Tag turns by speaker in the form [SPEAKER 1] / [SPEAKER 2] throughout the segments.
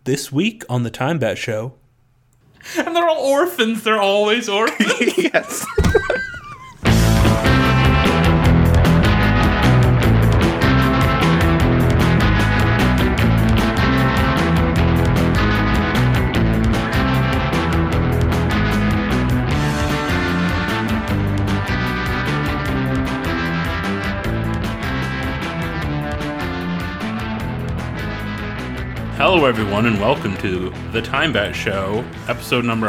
[SPEAKER 1] This week on the Time Bat Show.
[SPEAKER 2] And they're all orphans. They're always orphans.
[SPEAKER 3] Yes.
[SPEAKER 2] Hello, everyone, and welcome to the Time Bat Show, episode number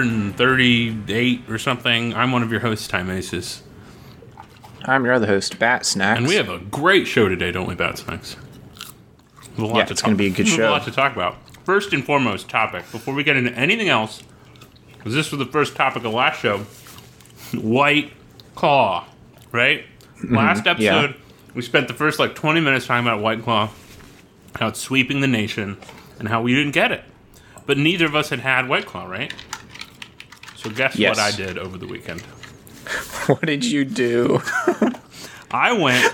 [SPEAKER 2] 138 or something. I'm one of your hosts, Time Aces.
[SPEAKER 3] I'm your other host, Bat Snacks.
[SPEAKER 2] And we have a great show today, don't we, Bat Snacks?
[SPEAKER 3] It's going to be a good show.
[SPEAKER 2] We have a lot to talk about. First and foremost topic, before we get into anything else, because this was the first topic of last show, White Claw, right? Last episode, we spent the first 20 minutes talking about White Claw, how it's sweeping the nation, and how we didn't get it. But neither of us had White Claw, right? So guess what I did over the weekend?
[SPEAKER 3] What did you do?
[SPEAKER 2] I went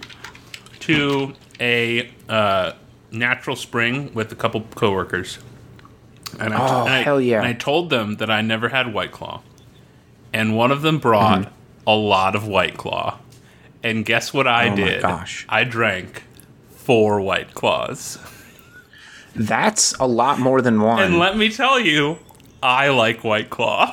[SPEAKER 2] to a natural spring with a couple coworkers. And
[SPEAKER 3] hell yeah.
[SPEAKER 2] And I told them that I never had White Claw. And one of them brought a lot of White Claw. And guess what I did?
[SPEAKER 3] My gosh.
[SPEAKER 2] I drank 4 White Claws.
[SPEAKER 3] That's a lot more than one.
[SPEAKER 2] And let me tell you, I like White Claw.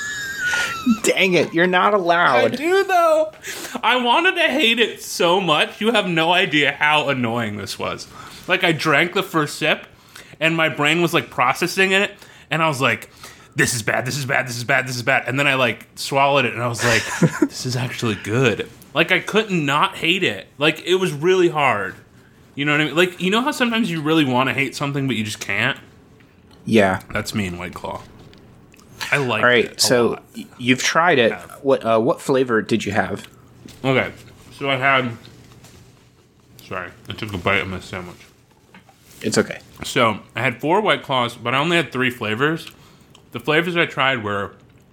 [SPEAKER 3] Dang it, you're not allowed.
[SPEAKER 2] I do, though. I wanted to hate it so much. You have no idea how annoying this was. I drank the first sip, and my brain was, processing it, and I was like, this is bad, this is bad, this is bad, this is bad. And then I, swallowed it, and I was like, this is actually good. I couldn't not hate it. It was really hard. You know what I mean? You know how sometimes you really want to hate something, but you just can't?
[SPEAKER 3] Yeah.
[SPEAKER 2] That's me in White Claw. I like it.
[SPEAKER 3] All right, so
[SPEAKER 2] lot.
[SPEAKER 3] you've tried it. What flavor did you have?
[SPEAKER 2] Okay, so I had... Sorry, I took a bite of my sandwich.
[SPEAKER 3] It's okay.
[SPEAKER 2] So, I had 4 White Claws, but I only had 3 flavors. The flavors I tried were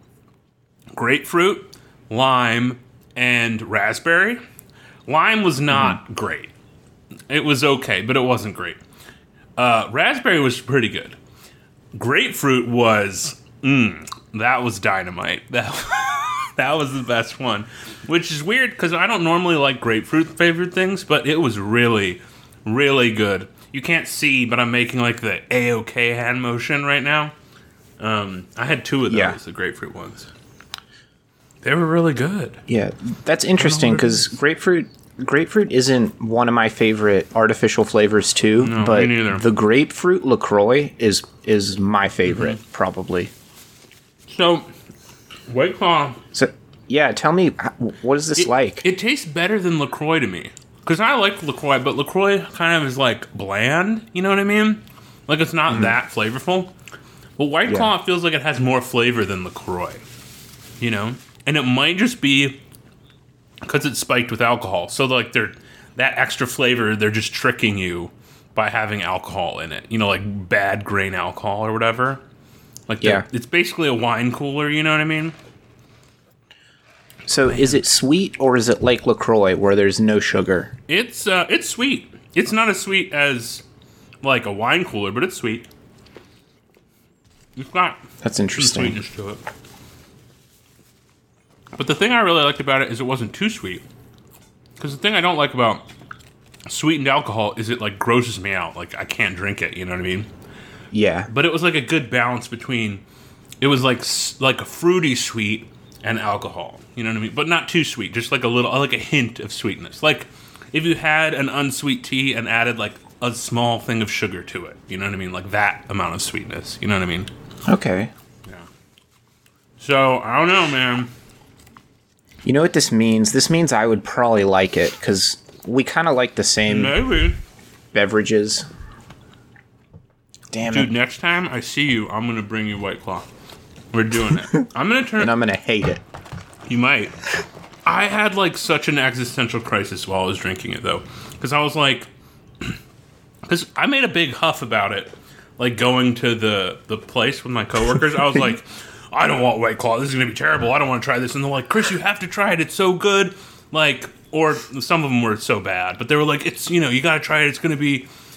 [SPEAKER 2] grapefruit, lime, and raspberry. Lime was not great. It was okay, but it wasn't great. Raspberry was pretty good. Grapefruit was, that was dynamite. That was the best one. Which is weird, because I don't normally like grapefruit-flavored things, but it was really, really good. You can't see, but I'm making, the A-OK hand motion right now. I had 2 of those, the grapefruit ones. They were really good.
[SPEAKER 3] Yeah, that's interesting, because grapefruit isn't one of my favorite artificial flavors too,
[SPEAKER 2] no,
[SPEAKER 3] but
[SPEAKER 2] me neither.
[SPEAKER 3] The grapefruit LaCroix is my favorite, probably.
[SPEAKER 2] So, White Claw...
[SPEAKER 3] So, yeah, tell me, what is this like?
[SPEAKER 2] It tastes better than LaCroix to me. Because I like LaCroix, but LaCroix kind of is, bland, you know what I mean? It's not that flavorful. But White Claw feels like it has more flavor than LaCroix, you know? And it might just be... because it's spiked with alcohol. So, they're that extra flavor, they're just tricking you by having alcohol in it. You know, bad grain alcohol or whatever. It's basically a wine cooler, you know what I mean?
[SPEAKER 3] So, is it sweet, or is it like LaCroix, where there's no sugar?
[SPEAKER 2] It's sweet. It's not as sweet as, a wine cooler, but it's sweet. It's got
[SPEAKER 3] That's interesting.
[SPEAKER 2] some sweetness to it. But the thing I really liked about it is it wasn't too sweet. Because the thing I don't like about sweetened alcohol is it, grosses me out. I can't drink it, you know what I mean?
[SPEAKER 3] Yeah.
[SPEAKER 2] But it was, a good balance between... It was, like a fruity sweet and alcohol, you know what I mean? But not too sweet, just, a little... a hint of sweetness. If you had an unsweet tea and added, a small thing of sugar to it, you know what I mean? That amount of sweetness, you know what I mean?
[SPEAKER 3] Okay.
[SPEAKER 2] Yeah. So, I don't know, man.
[SPEAKER 3] You know what this means? This means I would probably like it, because we kind of like the same beverages. Damn it.
[SPEAKER 2] Dude, next time I see you, I'm going to bring you White Claw. We're doing it. I'm going to turn...
[SPEAKER 3] And I'm going to hate it.
[SPEAKER 2] You might. I had, such an existential crisis while I was drinking it, though. Because I was because I made a big huff about it, going to the place with my coworkers. I was like... I don't want White Claw. This is going to be terrible. I don't want to try this. And they're like, Chris, you have to try it. It's so good. Or some of them were so bad. But they were like, it's, you got to try it. It's going to be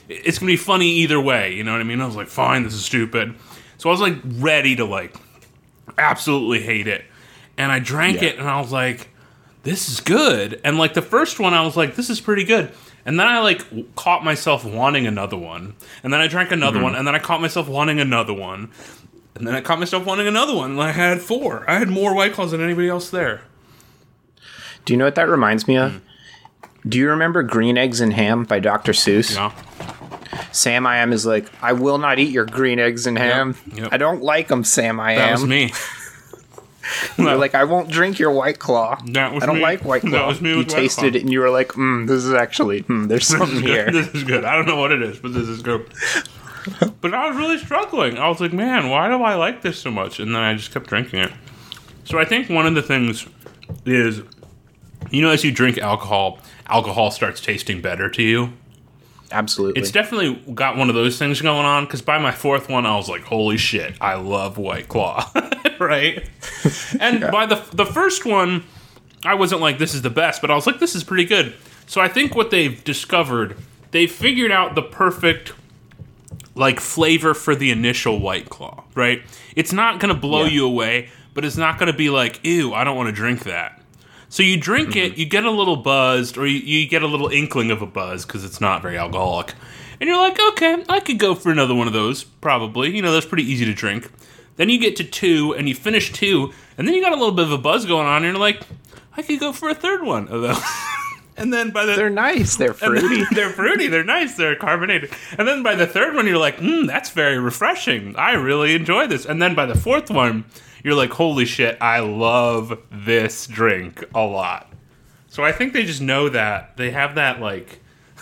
[SPEAKER 2] it's gonna be funny either way. You know what I mean? I was like, fine, this is stupid. So I was like ready to like absolutely hate it, and I drank it, and I was like, this is good. And like the first one, I was like, this is pretty good. And then I like caught myself wanting another one, and then I drank another one, and then I caught myself wanting another one, and then I caught myself wanting another one, and I had 4. I had more White Claws than anybody else there.
[SPEAKER 3] Do you know what that reminds me of? Do you remember Green Eggs and Ham by Dr. Seuss?
[SPEAKER 2] Yeah.
[SPEAKER 3] Sam I Am is like, I will not eat your green eggs and ham.
[SPEAKER 2] Yep.
[SPEAKER 3] I don't like them, Sam I Am.
[SPEAKER 2] That was me.
[SPEAKER 3] You're like, I won't drink your White Claw.
[SPEAKER 2] That was
[SPEAKER 3] I don't
[SPEAKER 2] me.
[SPEAKER 3] like White Claw.
[SPEAKER 2] That was me
[SPEAKER 3] You
[SPEAKER 2] with White
[SPEAKER 3] tasted
[SPEAKER 2] Claw.
[SPEAKER 3] it and you were like, this is actually, there's something here.
[SPEAKER 2] This is good. I don't know what it is, but this is good. But I was really struggling. I was like, man, why do I like this so much? And then I just kept drinking it. So I think one of the things is, as you drink alcohol starts tasting better to you.
[SPEAKER 3] Absolutely.
[SPEAKER 2] It's definitely got one of those things going on, because by my 4th one, I was like, holy shit, I love White Claw. Right? And by the first one, I wasn't like, this is the best, but I was like, this is pretty good. So I think what they've discovered, they've figured out the perfect like flavor for the initial White Claw, right? It's not going to blow you away, but it's not going to be like, ew, I don't want to drink that. So you drink it, you get a little buzzed, or you get a little inkling of a buzz, because it's not very alcoholic. And you're like, okay, I could go for another one of those, probably. That's pretty easy to drink. Then you get to 2, and you finish 2, and then you got a little bit of a buzz going on, and you're like, I could go for a third one of those. And then by the...
[SPEAKER 3] They're nice, they're fruity.
[SPEAKER 2] They're fruity, they're nice, they're carbonated. And then by the third one, you're like, that's very refreshing. I really enjoy this. And then by the 4th one, you're like, holy shit, I love this drink a lot. So I think they just know that. They have that, like,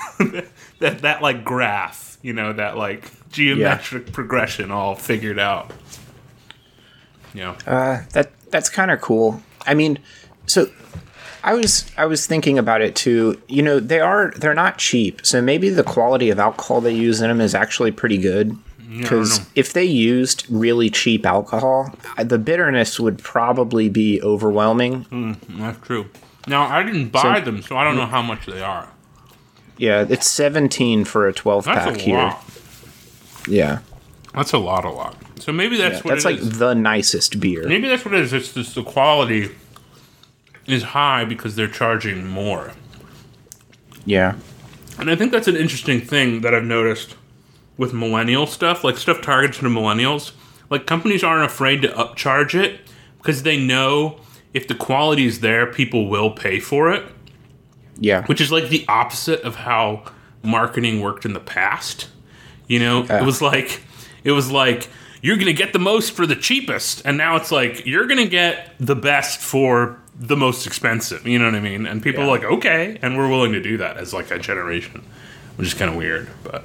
[SPEAKER 2] that like, graph, that, like, geometric progression all figured out. Yeah.
[SPEAKER 3] That's kind of cool. I mean, so I was thinking about it too. They're not cheap, so maybe the quality of alcohol they use in them is actually pretty good. Because if they used really cheap alcohol, the bitterness would probably be overwhelming.
[SPEAKER 2] That's true. Now, I didn't buy them, so I don't know how much they are.
[SPEAKER 3] Yeah, it's 17 for a 12-pack here.
[SPEAKER 2] Lot.
[SPEAKER 3] Yeah.
[SPEAKER 2] That's a lot. So maybe that's what
[SPEAKER 3] that's
[SPEAKER 2] it is.
[SPEAKER 3] like the nicest beer.
[SPEAKER 2] Maybe that's what it is. It's just the quality is high because they're charging more.
[SPEAKER 3] Yeah.
[SPEAKER 2] And I think that's an interesting thing that I've noticed with millennial stuff, like stuff targeted to millennials. Like, companies aren't afraid to upcharge it because they know if the quality is there, people will pay for it.
[SPEAKER 3] Yeah.
[SPEAKER 2] Which is like the opposite of how marketing worked in the past. It was like you're going to get the most for the cheapest, and now it's like you're going to get the best for the most expensive. You know what I mean? And people are like, okay, and we're willing to do that as like a generation, which is kind of weird, but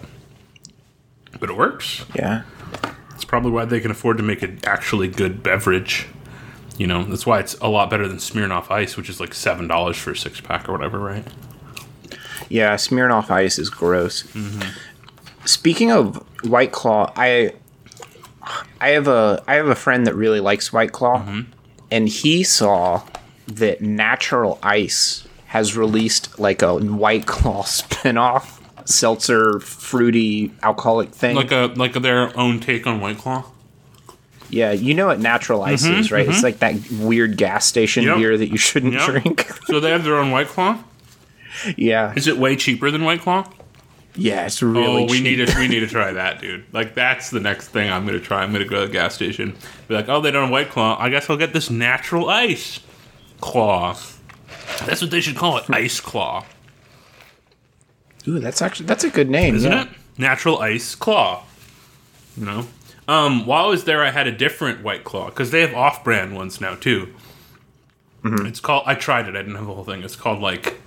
[SPEAKER 2] it works.
[SPEAKER 3] Yeah.
[SPEAKER 2] It's probably why they can afford to make an actually good beverage. That's why it's a lot better than Smirnoff Ice, which is like $7 for a 6-pack or whatever, right?
[SPEAKER 3] Yeah, Smirnoff Ice is gross.
[SPEAKER 2] Mm-hmm.
[SPEAKER 3] Speaking of White Claw, I have a friend that really likes White Claw, and he saw that Natural Ice has released like a White Claw spinoff seltzer fruity alcoholic thing,
[SPEAKER 2] like their own take on White Claw.
[SPEAKER 3] Yeah, you know what Natural Ice is, right? It's like that weird gas station beer that you shouldn't drink.
[SPEAKER 2] So they have their own White Claw?
[SPEAKER 3] Yeah.
[SPEAKER 2] Is it way cheaper than White Claw?
[SPEAKER 3] Yeah, it's really
[SPEAKER 2] we
[SPEAKER 3] cheap.
[SPEAKER 2] need to try that, dude. Like, that's the next thing I'm going to try. I'm going to go to the gas station. Be like, oh, they don't have White Claw. I guess I'll get this Natural Ice Claw. That's what they should call it, Ice Claw.
[SPEAKER 3] Ooh, that's a good name,
[SPEAKER 2] isn't it? Natural Ice Claw. While I was there, I had a different White Claw, because they have off-brand ones now, too. It's called, I tried it, I didn't have the whole thing. It's called, like,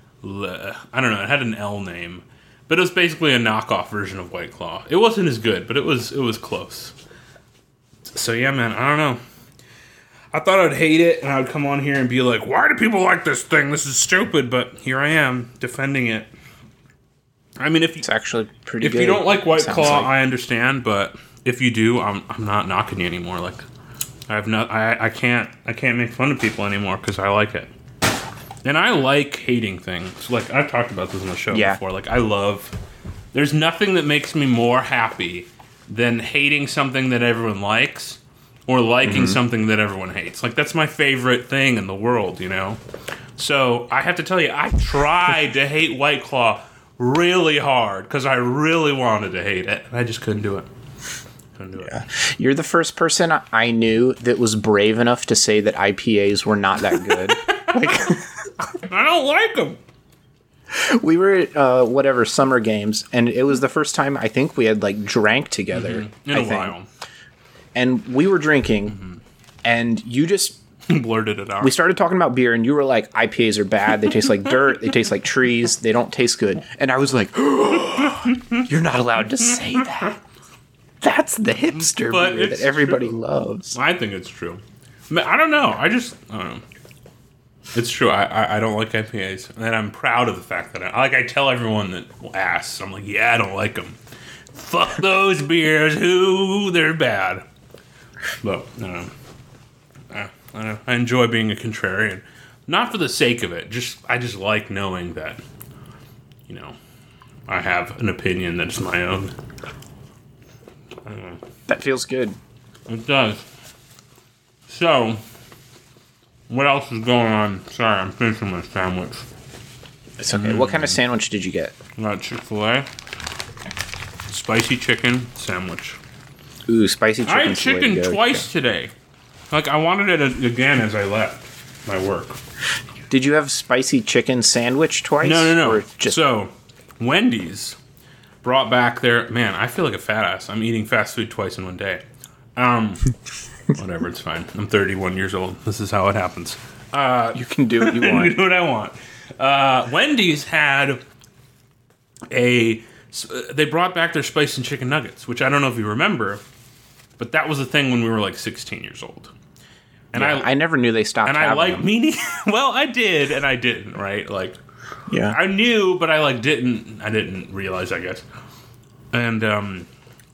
[SPEAKER 2] I don't know, it had an L name. But it was basically a knockoff version of White Claw. It wasn't as good, but it was close. So, yeah, man, I don't know. I thought I'd hate it, and I would come on here and be like, why do people like this thing? This is stupid, but here I am, defending it. I mean,
[SPEAKER 3] it's actually pretty good.
[SPEAKER 2] If you don't like White Claw, I understand, but if you do, I'm not knocking you anymore. Like, I can't make fun of people anymore because I like it. And I like hating things. Like, I've talked about this on the show before. Like, I love There's nothing that makes me more happy than hating something that everyone likes or liking something that everyone hates. Like, that's my favorite thing in the world, you know? So, I have to tell you, I tried to hate White Claw really hard because I really wanted to hate it. And I just couldn't do it.
[SPEAKER 3] Yeah. You're the first person I knew that was brave enough to say that IPAs were not that good.
[SPEAKER 2] I don't like them.
[SPEAKER 3] We were at whatever summer games, and it was the first time I think we had like drank together
[SPEAKER 2] in a while.
[SPEAKER 3] And we were drinking, and you just
[SPEAKER 2] blurted it out.
[SPEAKER 3] We started talking about beer, and you were like, "IPAs are bad. They taste like dirt. They taste like trees. They don't taste good." And I was like, "You're not allowed to say that. That's the hipster beer that everybody loves."
[SPEAKER 2] I think it's true. I don't know. I don't know. It's true. I don't like IPAs, and I'm proud of the fact that I tell everyone that asks. I'm like, yeah, I don't like them. Fuck those beers. They're bad. But I don't know. I enjoy being a contrarian, not for the sake of it. I just like knowing that, you know, I have an opinion that's my own.
[SPEAKER 3] That feels good.
[SPEAKER 2] It does. So, what else is going on? Sorry, I'm finishing my sandwich.
[SPEAKER 3] It's okay. What kind of sandwich did you get?
[SPEAKER 2] I got Chick-fil-A. Spicy chicken sandwich.
[SPEAKER 3] Ooh, spicy chicken.
[SPEAKER 2] I had chicken twice today. Like, I wanted it again as I left my work.
[SPEAKER 3] Did you have spicy chicken sandwich twice?
[SPEAKER 2] No.
[SPEAKER 3] Or just...
[SPEAKER 2] So, Wendy's brought back their... Man, I feel like a fat ass. I'm eating fast food twice in one day. Whatever, it's fine. I'm 31 years old. This is how it happens.
[SPEAKER 3] You can do what you want.
[SPEAKER 2] I can do what I want. Wendy's had they brought back their spicy chicken nuggets, which I don't know if you remember, but that was a thing when we were like 16 years old. And
[SPEAKER 3] yeah, I never knew they stopped.
[SPEAKER 2] And I like meaning. Well, I did, and I didn't. Right? Like,
[SPEAKER 3] yeah,
[SPEAKER 2] I knew, but I didn't. I didn't realize, I guess. And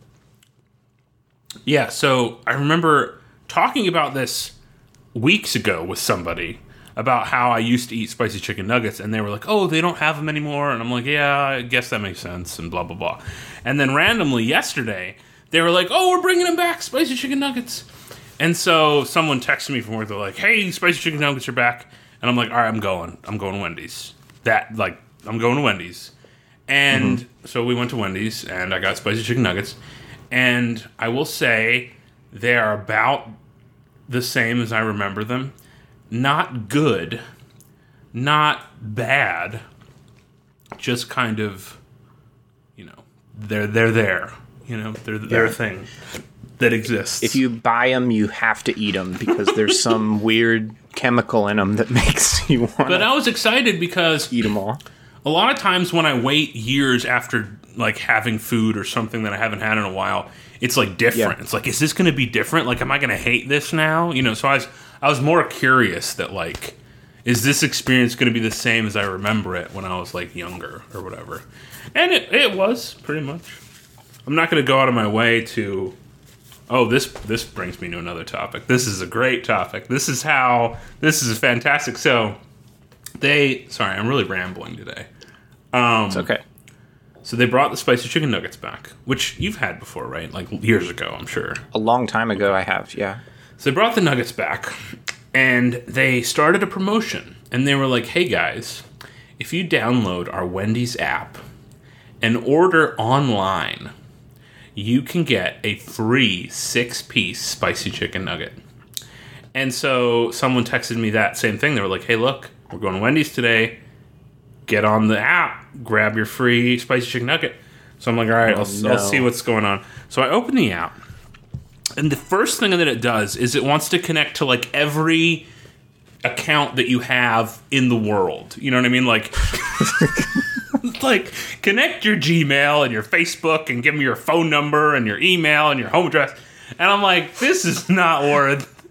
[SPEAKER 2] yeah. So I remember talking about this weeks ago with somebody about how I used to eat spicy chicken nuggets, and they were like, "Oh, they don't have them anymore." And I'm like, "Yeah, I guess that makes sense." And blah blah blah. And then randomly yesterday, they were like, "Oh, we're bringing them back, spicy chicken nuggets." And so someone texted me from work. They're like, "Hey, spicy chicken nuggets are back." And I'm like, "All right, I'm going to Wendy's." I'm going to Wendy's. And so we went to Wendy's, and I got spicy chicken nuggets. And I will say they are about the same as I remember them. Not good, not bad, just kind of, you know, they're there. You know, they're a thing that exists.
[SPEAKER 3] If you buy them, you have to eat them because there's some weird chemical in them that makes you want to.
[SPEAKER 2] But I was excited because
[SPEAKER 3] eat them all.
[SPEAKER 2] A lot of times when I wait years after like having food or something that I haven't had in a while, it's like different. Yeah. It's like, is this going to be different? Like, am I going to hate this now? You know, so I was more curious that like, is this experience going to be the same as I remember it when I was like younger or whatever? And it was pretty much. I'm not going to go out of my way to. Oh, this brings me to another topic. This is a great topic. This is fantastic. So sorry, I'm really rambling today.
[SPEAKER 3] It's okay.
[SPEAKER 2] So they brought the spicy chicken nuggets back, which you've had before, right? Like years ago, I'm sure.
[SPEAKER 3] A long time ago, I have, yeah.
[SPEAKER 2] So they brought the nuggets back, and they started a promotion. And they were like, hey guys, if you download our Wendy's app and order online, you can get a free 6-piece spicy chicken nugget. And so someone texted me that same thing. They were like, hey, look, we're going to Wendy's today. Get on the app, grab your free spicy chicken nugget. So I'm like, all right, I'll see what's going on. So I open the app, and the first thing that it does is it wants to connect to like every account that you have in the world. You know what I mean? Like, like connect your Gmail and your Facebook and give them your phone number and your email and your home address. And I'm like, this is not worth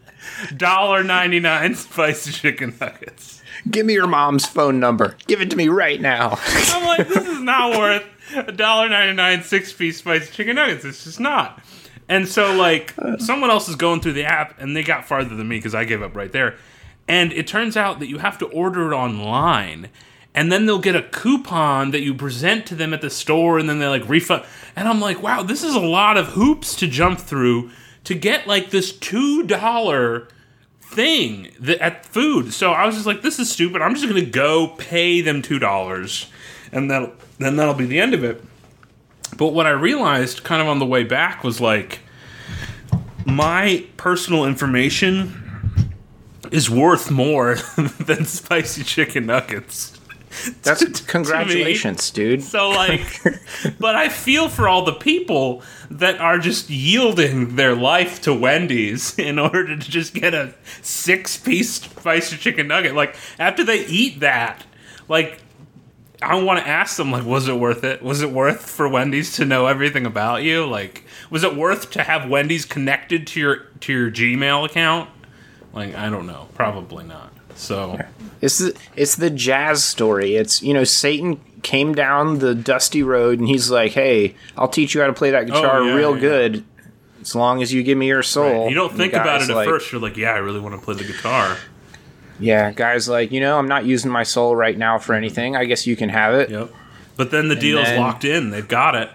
[SPEAKER 2] $1.99 spicy chicken nuggets.
[SPEAKER 3] Give me your mom's phone number. Give it to me right now.
[SPEAKER 2] I'm like, this is not worth $1.99 6-piece spicy chicken nuggets. It's just not. And so, like, someone else is going through the app, and they got farther than me because I gave up right there. And it turns out that you have to order it online. and then they'll get a coupon that you present to them at the store, and then they like refund. And I'm like, wow, this is a lot of hoops to jump through to get like this $2 thing at food. So I was just like, this is stupid. I'm just gonna go pay them $2, and then that'll be the end of it. But what I realized kind of on the way back was like, my personal information is worth more than spicy chicken nuggets.
[SPEAKER 3] That's congratulations, dude.
[SPEAKER 2] So like, but I feel for all the people that are just yielding their life to Wendy's in order to just get a 6-piece spicy chicken nugget. Like, after they eat that, like, I want to ask them, like, was it worth it? Was it worth for Wendy's to know everything about you? Like, was it worth to have Wendy's connected to your Gmail account? Like, I don't know. Probably not. So
[SPEAKER 3] it's the Jazz story. It's, you know, Satan came down the dusty road and he's like, hey, I'll teach you how to play that guitar good as long as you give me your soul.
[SPEAKER 2] Right. You don't think about it at first. You're like, yeah, I really want to play the guitar.
[SPEAKER 3] Yeah, guy's like, you know, I'm not using my soul right now for anything. I guess you can have it.
[SPEAKER 2] Yep. But then the deal's locked in. They've got it.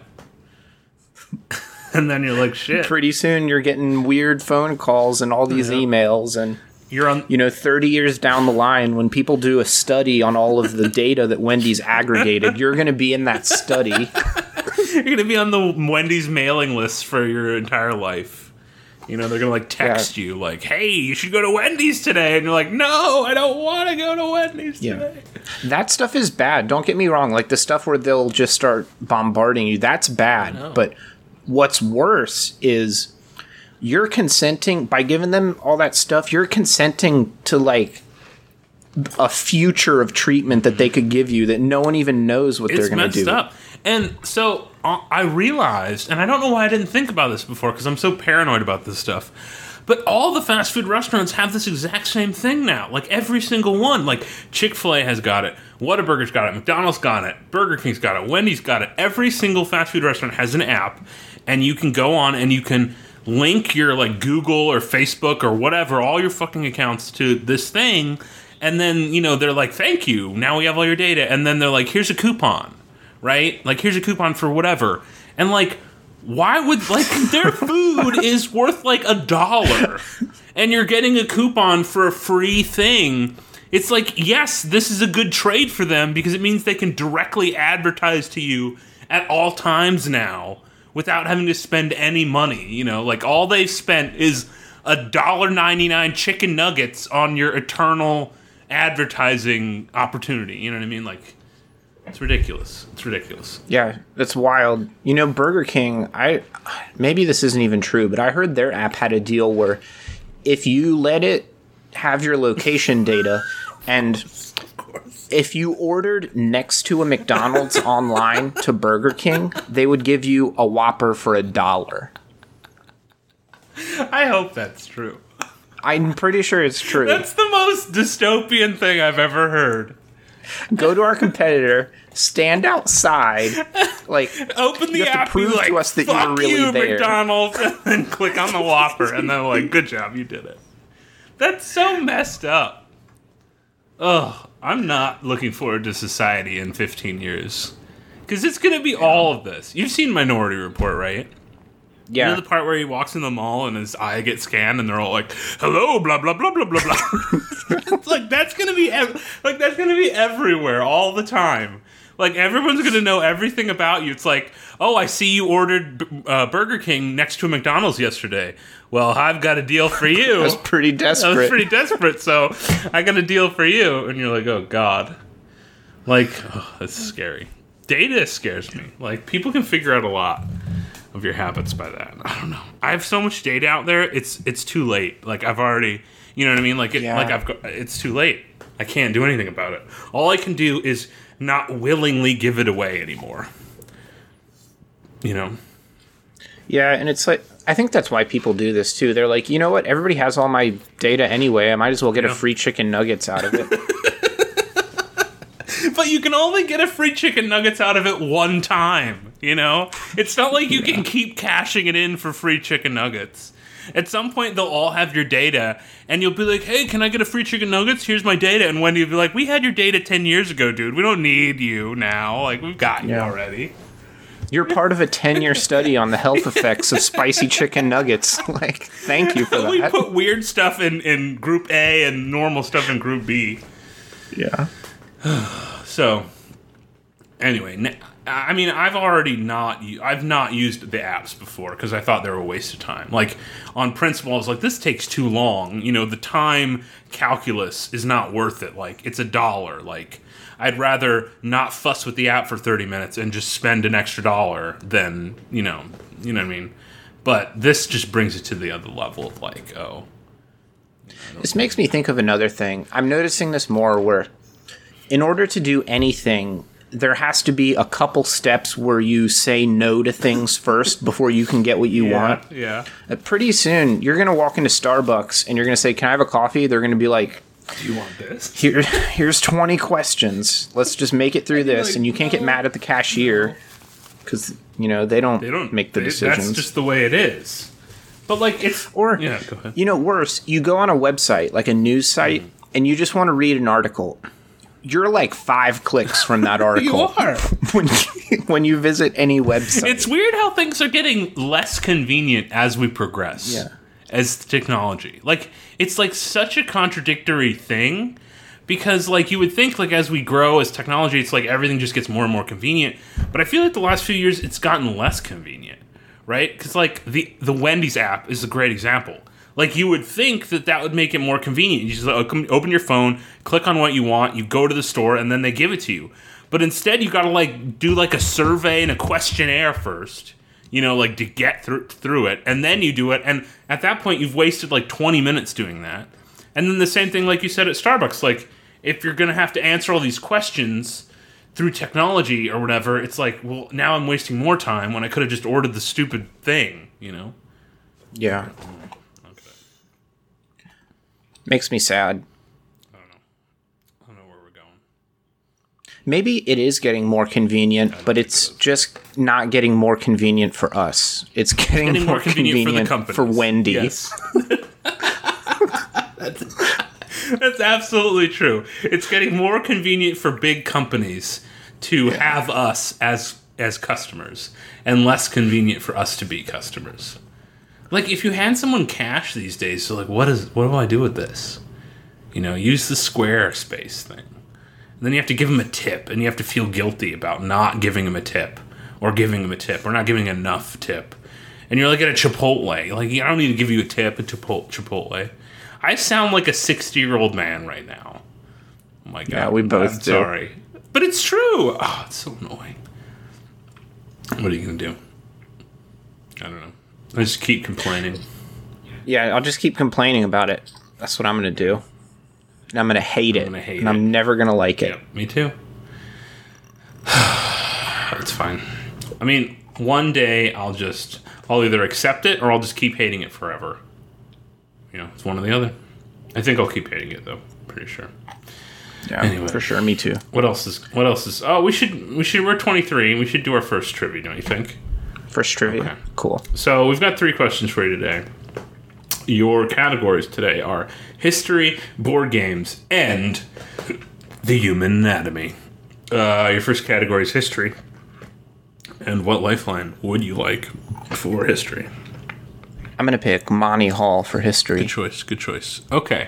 [SPEAKER 2] And then you're like, shit.
[SPEAKER 3] Pretty soon you're getting weird phone calls and all these emails, and
[SPEAKER 2] you're on,
[SPEAKER 3] 30 years down the line, when people do a study on all of the data that Wendy's aggregated, you're going to be in that study.
[SPEAKER 2] You're going to be on the Wendy's mailing list for your entire life. You know, they're going to like text you like, hey, you should go to Wendy's today. And you're like, no, I don't want to go to Wendy's today.
[SPEAKER 3] That stuff is bad. Don't get me wrong. Like, the stuff where they'll just start bombarding you, that's bad. But what's worse is, you're consenting, by giving them all that stuff, you're consenting to, like, a future of treatment that they could give you that no one even knows what they're going to do.
[SPEAKER 2] It's messed up. And so I realized, and I don't know why I didn't think about this before, because I'm so paranoid about this stuff, but all the fast food restaurants have this exact same thing now. Like, every single one. Like, Chick-fil-A has got it. Whataburger's got it. McDonald's got it. Burger King's got it. Wendy's got it. Every single fast food restaurant has an app, and you can go on and you can link your, like, Google or Facebook or whatever, all your fucking accounts to this thing, and then, you know, they're like, thank you, now we have all your data, and then they're like, here's a coupon, right? Like, here's a coupon for whatever. And, like, why would, like, their food is worth, like, $1, and you're getting a coupon for a free thing. It's like, yes, this is a good trade for them, because it means they can directly advertise to you at all times now, without having to spend any money, you know? Like, all they've spent is $1.99 chicken nuggets on your eternal advertising opportunity. You know what I mean? Like, it's ridiculous. It's ridiculous.
[SPEAKER 3] Yeah, that's wild. You know, Burger King, maybe this isn't even true, but I heard their app had a deal where if you let it have your location data, and if you ordered next to a McDonald's online to Burger King, they would give you a Whopper for $1.
[SPEAKER 2] I hope that's true.
[SPEAKER 3] I'm pretty sure it's true.
[SPEAKER 2] That's the most dystopian thing I've ever heard.
[SPEAKER 3] Go to our competitor, stand outside, like,
[SPEAKER 2] open the app,
[SPEAKER 3] to prove
[SPEAKER 2] like,
[SPEAKER 3] to us that you're really
[SPEAKER 2] you,
[SPEAKER 3] there.
[SPEAKER 2] McDonald's, and then click on the Whopper, and then like, good job, you did it. That's so messed up. Ugh, I'm not looking forward to society in 15 years. Because it's going to be all of this. You've seen Minority Report, right?
[SPEAKER 3] Yeah.
[SPEAKER 2] You know the part where he walks in the mall and his eye gets scanned and they're all like, hello, blah, blah, blah, blah, blah, blah. It's like, that's going to be everywhere all the time. Like, everyone's going to know everything about you. It's like, oh, I see you ordered Burger King next to a McDonald's yesterday. Well, I've got a deal for you.
[SPEAKER 3] I was pretty desperate.
[SPEAKER 2] So I got a deal for you. And you're like, oh, God. Like, oh, that's scary. Data scares me. Like, people can figure out a lot of your habits by that. I don't know. I have so much data out there, it's too late. Like, I've already, you know what I mean? Like, it's too late. I can't do anything about it. All I can do is not willingly give it away anymore. You know?
[SPEAKER 3] Yeah, and it's like, I think that's why people do this too. They're like, you know what? Everybody has all my data anyway. I might as well get a free chicken nuggets out of it.
[SPEAKER 2] But you can only get a free chicken nuggets out of it one time, you know? It's not like you can keep cashing it in for free chicken nuggets. At some point, they'll all have your data, and you'll be like, hey, can I get a free chicken nuggets? Here's my data. And Wendy will be like, we had your data 10 years ago, dude. We don't need you now. Like, we've got you already.
[SPEAKER 3] You're part of a 10-year study on the health effects of spicy chicken nuggets. Like, thank you for that.
[SPEAKER 2] We put weird stuff in Group A and normal stuff in Group B.
[SPEAKER 3] Yeah.
[SPEAKER 2] So, anyway, I mean, I've not used the apps before because I thought they were a waste of time. Like, on principle, I was like, this takes too long. You know, the time calculus is not worth it. Like, it's $1. Like, I'd rather not fuss with the app for 30 minutes and just spend an extra $1 than, you know what I mean? But this just brings it to the other level of like, oh.
[SPEAKER 3] This makes me think of another thing. I'm noticing this more where in order to do anything, there has to be a couple steps where you say no to things first before you can get what you want.
[SPEAKER 2] Yeah.
[SPEAKER 3] Pretty soon, you're going to walk into Starbucks and you're going to say, can I have a coffee? They're going to be like,
[SPEAKER 2] do you want this?
[SPEAKER 3] Here's 20 questions. Let's just make it through this.
[SPEAKER 2] Like,
[SPEAKER 3] and you can't get mad at the cashier because, you know, they don't make the decisions.
[SPEAKER 2] That's just the way it is. But, like, it's... yeah, go ahead.
[SPEAKER 3] You know, worse, you go on a website, like a news site, and you just want to read an article. You're like 5 clicks from that article.
[SPEAKER 2] You are.
[SPEAKER 3] when you visit any website.
[SPEAKER 2] It's weird how things are getting less convenient as we progress.
[SPEAKER 3] Yeah.
[SPEAKER 2] As technology. Like, it's like such a contradictory thing because, like, you would think, like, as we grow as technology, it's like everything just gets more and more convenient. But I feel like the last few years, it's gotten less convenient, right? Because, like, the Wendy's app is a great example. Like, you would think that would make it more convenient. You just open your phone, click on what you want, you go to the store, and then they give it to you. But instead, you got to, like, do, like, a survey and a questionnaire first. You know, like, to get through it, and then you do it, and at that point, you've wasted, like, 20 minutes doing that. And then the same thing, like you said, at Starbucks, like, if you're going to have to answer all these questions through technology or whatever, it's like, well, now I'm wasting more time when I could have just ordered the stupid thing, you know?
[SPEAKER 3] Yeah.
[SPEAKER 2] Okay.
[SPEAKER 3] Makes me sad.
[SPEAKER 2] I don't know where we're going.
[SPEAKER 3] Maybe it is getting more convenient, but it's just not getting more convenient for us. It's getting more convenient for Wendy.
[SPEAKER 2] Yes. That's absolutely true. It's getting more convenient for big companies to have us as customers and less convenient for us to be customers. Like, if you hand someone cash these days, so like, what do I do with this? You know, use the Squarespace thing. And then you have to give them a tip, and you have to feel guilty about not giving them a tip, or giving them a tip, or not giving enough tip. And you're like at a Chipotle. Like, I don't need to give you a tip at Chipotle. I sound like a 60-year-old man right now. Oh my God.
[SPEAKER 3] Yeah, we both do.
[SPEAKER 2] Sorry. But it's true. Oh, it's so annoying. What are you going to do? I don't know. I just keep complaining.
[SPEAKER 3] Yeah, I'll just keep complaining about it. That's what I'm going to do. And I'm going to hate it. And I'm never going to like it.
[SPEAKER 2] Yep, me too. It's fine. I mean, one day I'll either accept it or I'll just keep hating it forever. You know, it's one or the other. I think I'll keep hating it though. Pretty sure.
[SPEAKER 3] Yeah,
[SPEAKER 2] anyway,
[SPEAKER 3] for sure. Me too.
[SPEAKER 2] What else is? Oh, we're 23. We should do our first trivia, don't you think?
[SPEAKER 3] First trivia.
[SPEAKER 2] Okay.
[SPEAKER 3] Cool.
[SPEAKER 2] So we've got 3 questions for you today. Your categories today are history, board games, and the human anatomy. Your first category is history. And what lifeline would you like for history?
[SPEAKER 3] I'm going to pick Monty Hall for history.
[SPEAKER 2] Good choice. Okay.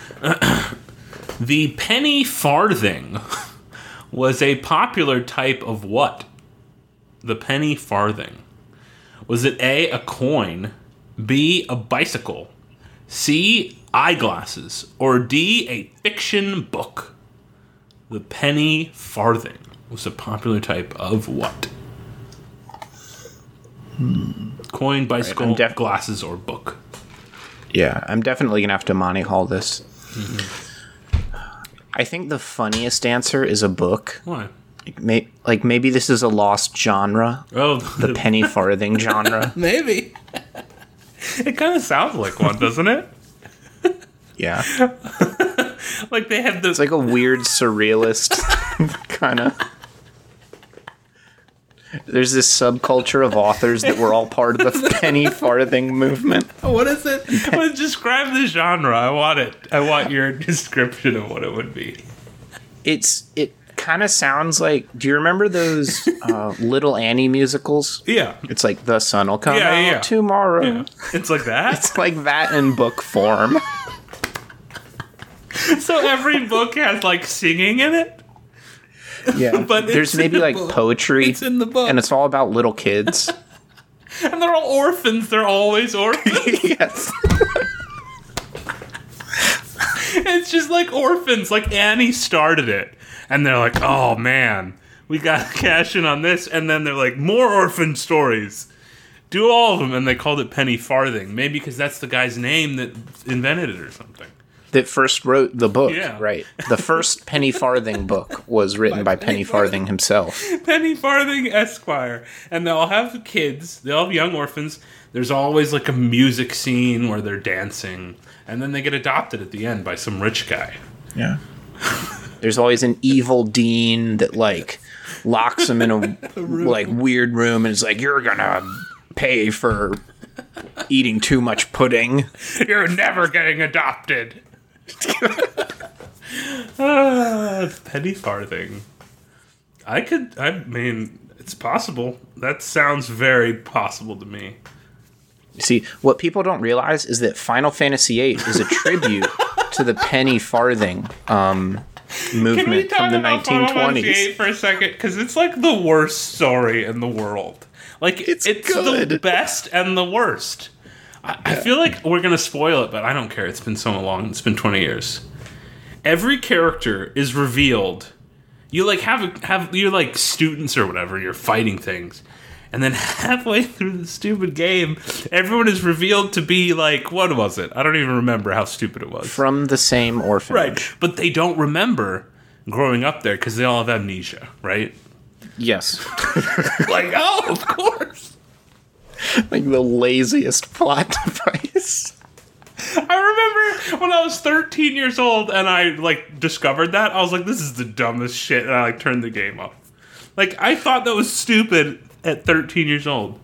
[SPEAKER 2] The penny farthing was a popular type of what? The penny farthing. Was it A, a coin, B, a bicycle, C, eyeglasses, or D, a fiction book? The penny farthing was a popular type of what? Coin, bicycle, glasses, or book?
[SPEAKER 3] Yeah, I'm definitely going to have to Monty Hall this. Mm-hmm. I think the funniest answer is a book.
[SPEAKER 2] Why?
[SPEAKER 3] Maybe this is a lost genre.
[SPEAKER 2] Oh,
[SPEAKER 3] the penny farthing genre.
[SPEAKER 2] Maybe. It kind of sounds like one, doesn't it?
[SPEAKER 3] Yeah.
[SPEAKER 2] Like they have
[SPEAKER 3] It's like a weird surrealist kind of. There's this subculture of authors that were all part of the penny farthing movement.
[SPEAKER 2] What is it? Describe the genre. I want it. I want your description of what it would be.
[SPEAKER 3] It kind of sounds like, do you remember those Little Annie musicals?
[SPEAKER 2] Yeah.
[SPEAKER 3] It's like the sun will come out tomorrow.
[SPEAKER 2] Yeah. It's like that?
[SPEAKER 3] It's like that in book form.
[SPEAKER 2] So every book has like singing in it?
[SPEAKER 3] Yeah,
[SPEAKER 2] But
[SPEAKER 3] there's maybe like poetry.
[SPEAKER 2] It's in the book.
[SPEAKER 3] And it's all about little kids.
[SPEAKER 2] And they're all orphans. They're always orphans.
[SPEAKER 3] Yes.
[SPEAKER 2] It's just like orphans. Like Annie started it. And they're like, oh man, we got to cash in on this. And then they're like, more orphan stories. Do all of them. And they called it Penny Farthing. Maybe because that's the guy's name that invented it or something.
[SPEAKER 3] That first wrote the book,
[SPEAKER 2] Yeah.
[SPEAKER 3] right? The first Penny Farthing book was written by Penny Farthing himself.
[SPEAKER 2] Penny Farthing Esquire. And they'll have kids. They'll have young orphans. There's always like a music scene where they're dancing. And then they get adopted at the end by some rich guy.
[SPEAKER 3] Yeah. There's always an evil dean that like locks them in a like weird room and is like, you're gonna pay for eating too much pudding.
[SPEAKER 2] You're never getting adopted. Penny Farthing. I mean, it's possible. That sounds very possible to me.
[SPEAKER 3] See, what people don't realize is that Final Fantasy VIII is a tribute to the Penny Farthing movement
[SPEAKER 2] Can we talk
[SPEAKER 3] from the
[SPEAKER 2] about Final Fantasy
[SPEAKER 3] 1920s.
[SPEAKER 2] VIII for a second? Because it's like the worst story in the world. Like, it's the
[SPEAKER 3] good.
[SPEAKER 2] best and the worst. I feel like we're going to spoil it, but I don't care. It's been so long. It's been 20 years. Every character is revealed. You like have you're like students or whatever. You're fighting things, and then halfway through the stupid game, everyone is revealed to be like, what was it? I don't even remember how stupid it was.
[SPEAKER 3] From the same orphanage.
[SPEAKER 2] Right, but they don't remember growing up there because they all have amnesia. Right?
[SPEAKER 3] Yes.
[SPEAKER 2] Like, oh, of course.
[SPEAKER 3] Like the laziest plot device.
[SPEAKER 2] I remember when I was 13 years old and I like discovered that, I was like, this is the dumbest shit, and I like turned the game off. Like, I thought that was stupid at 13 years old.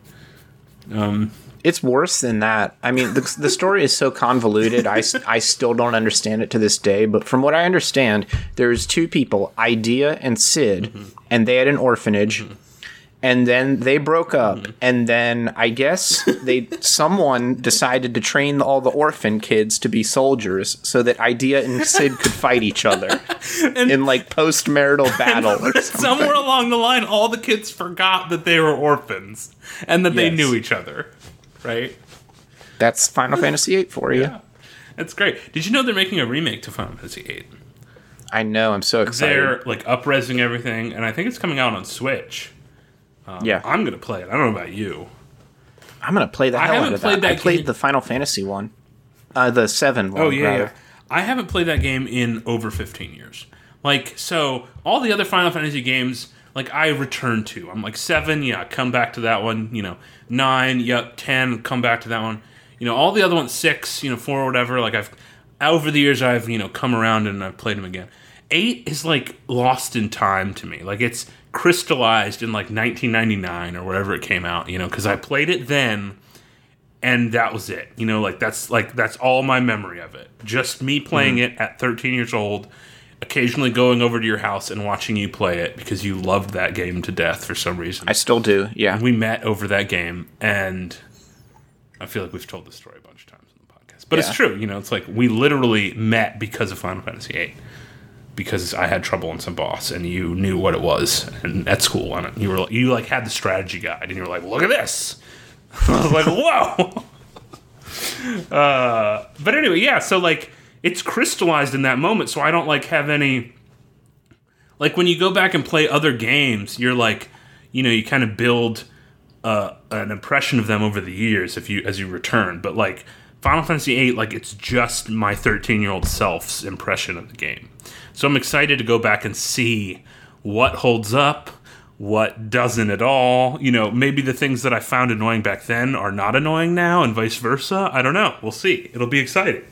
[SPEAKER 3] It's worse than that. I mean, the story is so convoluted, I still don't understand it to this day. But from what I understand, there's two people, Idea and Sid, and they had an orphanage. And then they broke up, and then I guess someone decided to train all the orphan kids to be soldiers so that Idea and Sid could fight each other in like post-marital battle or something.
[SPEAKER 2] Somewhere along the line, all the kids forgot that they were orphans and that they
[SPEAKER 3] Yes.
[SPEAKER 2] knew each other, right?
[SPEAKER 3] That's Final Fantasy VIII for you.
[SPEAKER 2] Yeah. That's great. Did you know they're making a remake to Final Fantasy VIII?
[SPEAKER 3] I know, I'm so excited.
[SPEAKER 2] They're like up-resing everything, and I think it's coming out on Switch.
[SPEAKER 3] Yeah.
[SPEAKER 2] I'm going to play it. I don't know about you.
[SPEAKER 3] I'm going to play the hell
[SPEAKER 2] haven't
[SPEAKER 3] out of
[SPEAKER 2] played
[SPEAKER 3] that.
[SPEAKER 2] that
[SPEAKER 3] I played
[SPEAKER 2] game.
[SPEAKER 3] the Final Fantasy one. The 7 one,
[SPEAKER 2] Oh, yeah,
[SPEAKER 3] rather.
[SPEAKER 2] yeah. I haven't played that game in over 15 years. Like, so, all the other Final Fantasy games, like, I return to. I'm like, 7, yeah, come back to that one. 9, yep, 10, come back to that one. All the other ones, 6, 4, whatever. Like, over the years, I've, come around and I've played them again. 8 is, like, lost in time to me. Like, it's crystallized in, like, 1999 or whatever it came out, because I played it then. And that was it. That's all my memory of it. Just me playing it at 13 years old, occasionally going over to your house and watching you play it because you loved that game to death for some reason.
[SPEAKER 3] I still do, yeah.
[SPEAKER 2] We met over that game, and I feel like we've told this story a bunch of times on the podcast. But it's true. It's like we literally met because of Final Fantasy VIII. Because I had trouble on some boss, and you knew what it was, and at school, and you had the strategy guide, and you were like, "Look at this!" I was like, "Whoa!" But anyway, yeah. So like, it's crystallized in that moment. So I don't like have any. Like when you go back and play other games, you're like, you kind of build an impression of them over the years as you return. But like Final Fantasy VIII, like it's just my 13-year-old self's impression of the game. So I'm excited to go back and see what holds up, what doesn't at all. Maybe the things that I found annoying back then are not annoying now and vice versa. I don't know. We'll see. It'll be exciting.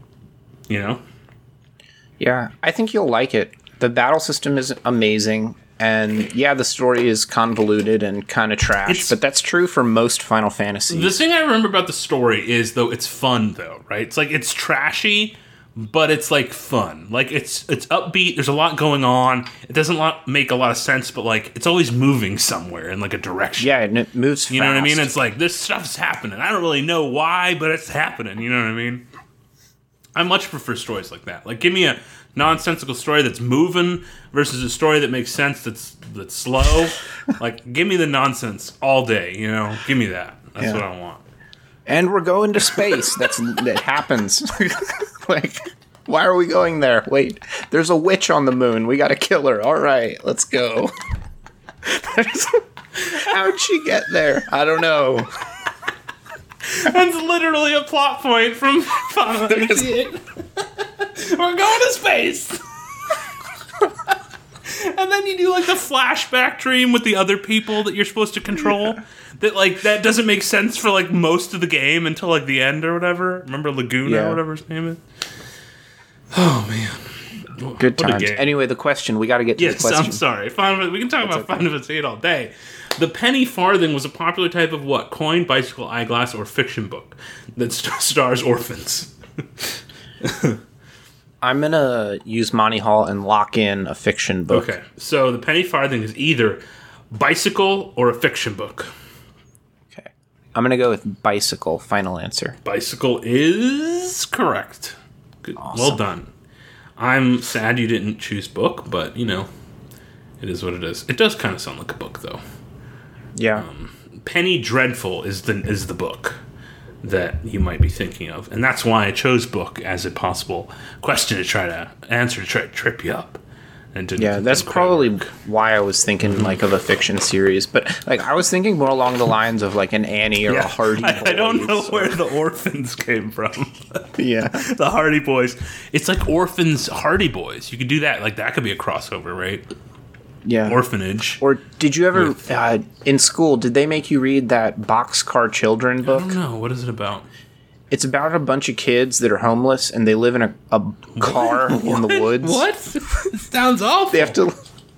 [SPEAKER 3] Yeah, I think you'll like it. The battle system is amazing. And yeah, the story is convoluted and kind of trash, but that's true for most Final Fantasies.
[SPEAKER 2] The thing I remember about the story is, though, it's fun, though, right? It's like, it's trashy, but it's like fun. Like, it's upbeat. There's a lot going on. It doesn't make a lot of sense, but like, it's always moving somewhere in like a direction.
[SPEAKER 3] Yeah, and it moves fast.
[SPEAKER 2] You know what I mean? It's like, this stuff's happening. I don't really know why, but it's happening. You know what I mean? I much prefer stories like that. Like, give me a nonsensical story that's moving versus a story that makes sense that's slow. Like, give me the nonsense all day, you know? Give me that. That's what I want.
[SPEAKER 3] And we're going to space. That happens. Like, why are we going there? Wait, there's a witch on the moon. We gotta kill her. All right, let's go. How'd she get there? I don't know.
[SPEAKER 2] That's literally a plot point from Final Fantasy. We're going to space. And then you do like the flashback dream with the other people that you're supposed to control. That doesn't make sense for like most of the game until like the end or whatever. Remember Laguna or whatever his name is? Oh man.
[SPEAKER 3] Good times. Anyway, the question. We got to get to the question.
[SPEAKER 2] I'm sorry. We can talk about Final Fantasy 8 all day. The penny farthing was a popular type of what? Coin, bicycle, eyeglass, or fiction book that stars orphans.
[SPEAKER 3] I'm going to use Monty Hall and lock in a fiction book.
[SPEAKER 2] Okay. So the penny farthing is either bicycle or a fiction book.
[SPEAKER 3] Okay. I'm going to go with bicycle. Final answer.
[SPEAKER 2] Bicycle is correct. Good.
[SPEAKER 3] Awesome.
[SPEAKER 2] Well done. I'm sad you didn't choose book, but, you know, it is what it is. It does kind of sound like a book, though.
[SPEAKER 3] Yeah.
[SPEAKER 2] Penny Dreadful is the book that you might be thinking of. And that's why I chose book as a possible question to try to answer, to try to trip you up. And
[SPEAKER 3] that's probably why I was thinking like of a fiction series, but like I was thinking more along the lines of like an Annie or a Hardy Boys.
[SPEAKER 2] I don't know where the orphans came from.
[SPEAKER 3] Yeah.
[SPEAKER 2] The Hardy Boys. It's like Orphans Hardy Boys. You could do that. Like that could be a crossover, right?
[SPEAKER 3] Yeah.
[SPEAKER 2] Orphanage.
[SPEAKER 3] Or did you ever, in school, did they make you read that Boxcar Children book?
[SPEAKER 2] I don't know. What is it about?
[SPEAKER 3] It's about a bunch of kids that are homeless and they live in a car in the woods.
[SPEAKER 2] What? Sounds awful.
[SPEAKER 3] They have to...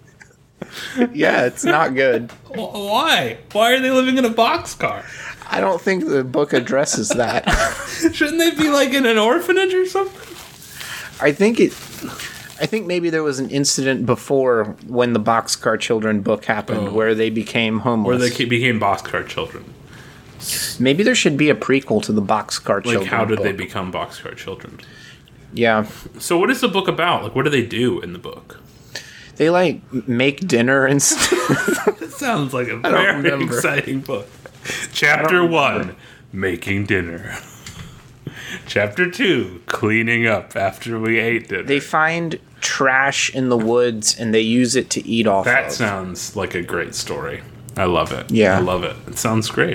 [SPEAKER 3] Yeah, it's not good.
[SPEAKER 2] Why? Why are they living in a boxcar?
[SPEAKER 3] I don't think the book addresses that.
[SPEAKER 2] Shouldn't they be like in an orphanage or something?
[SPEAKER 3] I think maybe there was an incident before when the Boxcar Children book happened where they became homeless.
[SPEAKER 2] Or they became Boxcar Children.
[SPEAKER 3] Maybe there should be a prequel to the Boxcar Children.
[SPEAKER 2] Like, how did
[SPEAKER 3] book.
[SPEAKER 2] they become Boxcar Children?
[SPEAKER 3] Yeah.
[SPEAKER 2] So what is the book about? Like, what do they do in the book?
[SPEAKER 3] They, like, make dinner and stuff.
[SPEAKER 2] It sounds like a very exciting book. Chapter 1, making dinner. Chapter 2, cleaning up after we ate dinner.
[SPEAKER 3] They find trash in the woods and they use it to eat off
[SPEAKER 2] That
[SPEAKER 3] of.
[SPEAKER 2] sounds like a great story. I love it.
[SPEAKER 3] Yeah.
[SPEAKER 2] I love it. It sounds great.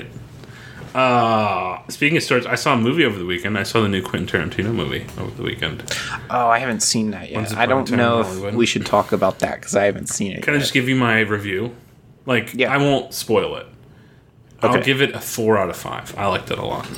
[SPEAKER 2] Speaking of stories, I saw a movie over the weekend. I saw the new Quentin Tarantino movie over the weekend.
[SPEAKER 3] Oh, I haven't seen that yet.
[SPEAKER 2] Once Upon
[SPEAKER 3] I
[SPEAKER 2] a
[SPEAKER 3] don't
[SPEAKER 2] Time
[SPEAKER 3] know
[SPEAKER 2] in
[SPEAKER 3] if
[SPEAKER 2] Hollywood.
[SPEAKER 3] we should talk about that because I haven't seen it
[SPEAKER 2] Can I just give you my review? Like,
[SPEAKER 3] Yeah.
[SPEAKER 2] I won't spoil it. I'll
[SPEAKER 3] Okay.
[SPEAKER 2] give it a 4 out of 5. I liked it a lot.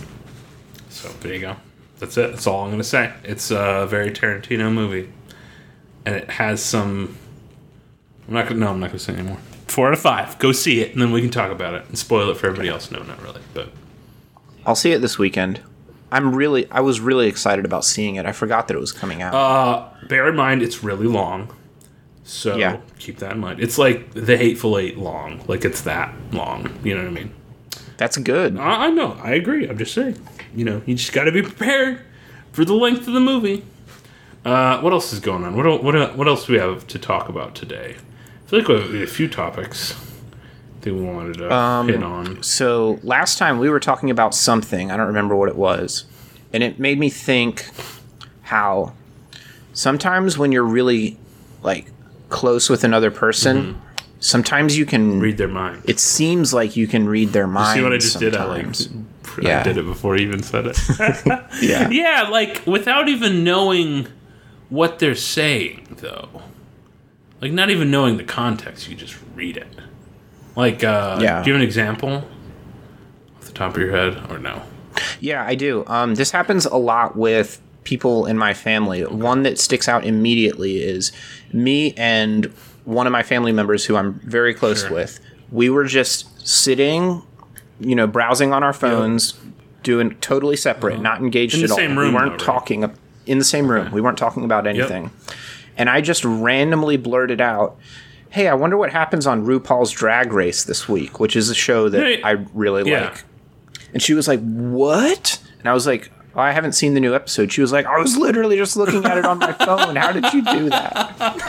[SPEAKER 2] So, there you go. That's it. That's all I'm going to say. It's a very Tarantino movie. And it has some... I'm not going to say anymore. 4 out of 5. Go see it, and then we can talk about it and spoil it for everybody else. No, not really, but...
[SPEAKER 3] I'll see it this weekend. I was really excited about seeing it. I forgot that it was coming out.
[SPEAKER 2] Bear in mind, it's really long. So, keep that in mind. It's like The Hateful Eight long. Like, it's that long. You know what I mean?
[SPEAKER 3] That's good.
[SPEAKER 2] I know. I agree. I'm just saying. You know, you just got to be prepared for the length of the movie. What else is going on? What else do we have to talk about today? I feel like we have a few topics that we wanted to hit on.
[SPEAKER 3] So last time we were talking about something. I don't remember what it was. And it made me think how sometimes when you're really like close with another person, sometimes you can
[SPEAKER 2] Read their mind.
[SPEAKER 3] It seems like you can read their mind.
[SPEAKER 2] See what I just
[SPEAKER 3] sometimes.
[SPEAKER 2] did? I did it before you even said it.
[SPEAKER 3] Yeah.
[SPEAKER 2] Yeah, like without even knowing what they're saying, though. Like not even knowing the context, you just read it. Like, do you have an example off the top of your head, or no?
[SPEAKER 3] Yeah, I do. This happens a lot with people in my family. One that sticks out immediately is me and one of my family members who I'm very close with. We were just sitting, browsing on our phones, doing totally separate, not engaged at all.
[SPEAKER 2] In the same room,
[SPEAKER 3] we weren't
[SPEAKER 2] though, right?
[SPEAKER 3] talking in the same room. We weren't talking about anything. And I just randomly blurted out, "Hey, I wonder what happens on RuPaul's Drag Race this week," which is a show that I really like. And she was like, "What?" And I was like, "Oh, I haven't seen the new episode." She was like, "I was literally just looking at it on my phone. How did you do that?"